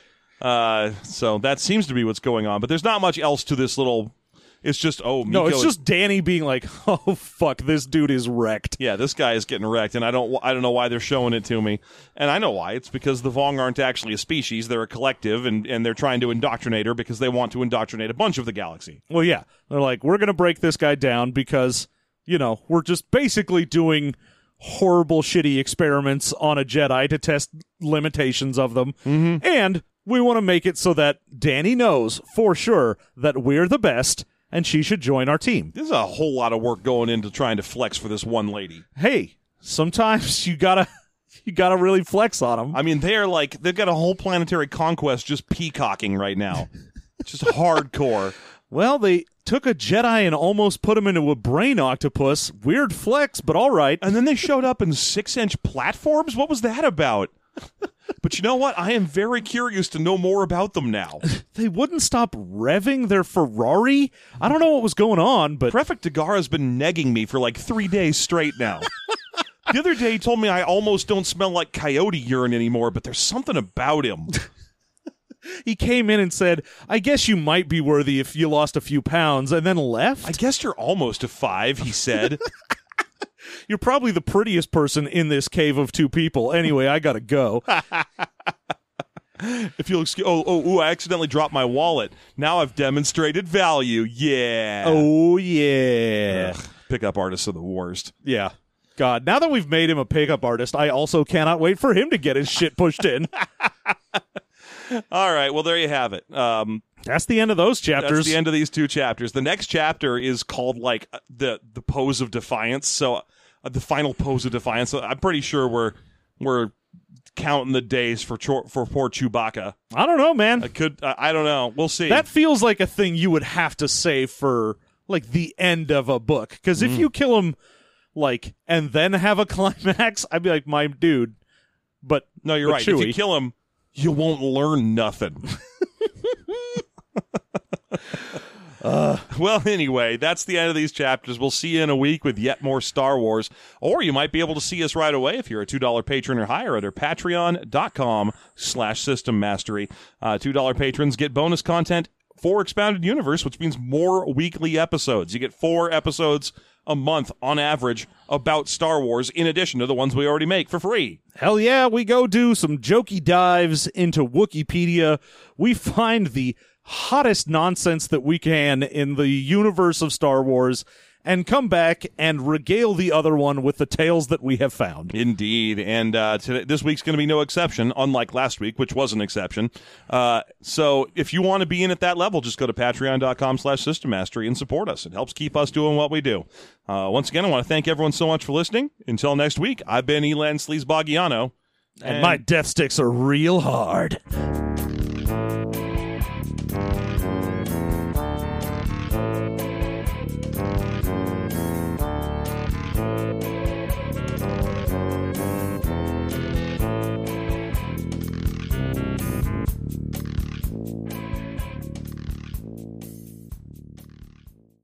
Uh, so that seems to be what's going on, but there's not much else to this little. It's just oh Miko No, it's is- just Danny being like, "Oh fuck, this dude is wrecked." yeah, this guy is getting wrecked, and I don't I don't know why they're showing it to me, and I know why. It's because the Vong aren't actually a species; they're a collective, and and they're trying to indoctrinate her because they want to indoctrinate a bunch of the galaxy. Well, yeah, they're like, "We're gonna break this guy down because you know we're just basically doing horrible, shitty experiments on a Jedi to test limitations of them, Mm-hmm. and we want to make it so that Danny knows for sure that we're the best." And she should join our team. There's a whole lot of work going into trying to flex for this one lady. Hey, sometimes you gotta you gotta really flex on them. I mean, they're like they've got a whole planetary conquest just peacocking right now, just hardcore. Well, they took a Jedi and almost put him into a brain octopus. Weird flex, but all right. And then they showed up in six-inch platforms? What was that about? But you know what? I am very curious to know more about them now. They wouldn't stop revving their Ferrari. I don't know what was going on, but Prefect Dagara has been negging me for like three days straight now. The other day he told me I almost don't smell like coyote urine anymore, but there's something about him. he came in and said, I guess you might be worthy if you lost a few pounds, and then left. I guess you're almost a five, he said. You're probably the prettiest person in this cave of two people. Anyway, I gotta go. If you'll excuse, oh, oh, ooh, I accidentally dropped my wallet. Now I've demonstrated value. Yeah. Oh, yeah. Ugh, pickup artists are the worst. Yeah. God, now that we've made him a pickup artist, I also cannot wait for him to get his shit pushed in. All right, well, there you have it. Um, That's the end of those chapters. That's the end of these two chapters. The next chapter is called like uh, the the pose of defiance. So uh, the final pose of defiance. I'm pretty sure we're we're counting the days for cho- for poor Chewbacca. I don't know, man. I could uh, I don't know. We'll see. That feels like a thing you would have to say for like the end of a book. Because if you kill him, like, and then have a climax, I'd be like, my dude. But no, you're but right. Chewie, If you kill him, you won't learn nothing. Uh, well, anyway, that's the end of these chapters. We'll see you in a week with yet more Star Wars. Or you might be able to see us right away if you're a two dollar patron or higher under patreon.com slash system mastery. Uh, two dollar patrons get bonus content for Expounded Universe, which means more weekly episodes. You get four episodes a month on average about Star Wars in addition to the ones we already make for free. hell yeah, we go do some jokey dives into Wikipedia. We find the hottest nonsense that we can in the universe of Star Wars and come back and regale the other one with the tales that we have found. Indeed. And uh, today, this week's going to be no exception, unlike last week, which was an exception. Uh, so if you want to be in at that level, just go to patreon.com slash system mastery and support us. It helps keep us doing what we do. Uh, once again, I want to thank everyone so much for listening. Until next week, I've been Elan Sleazeboggiano. And, and my death sticks are real hard.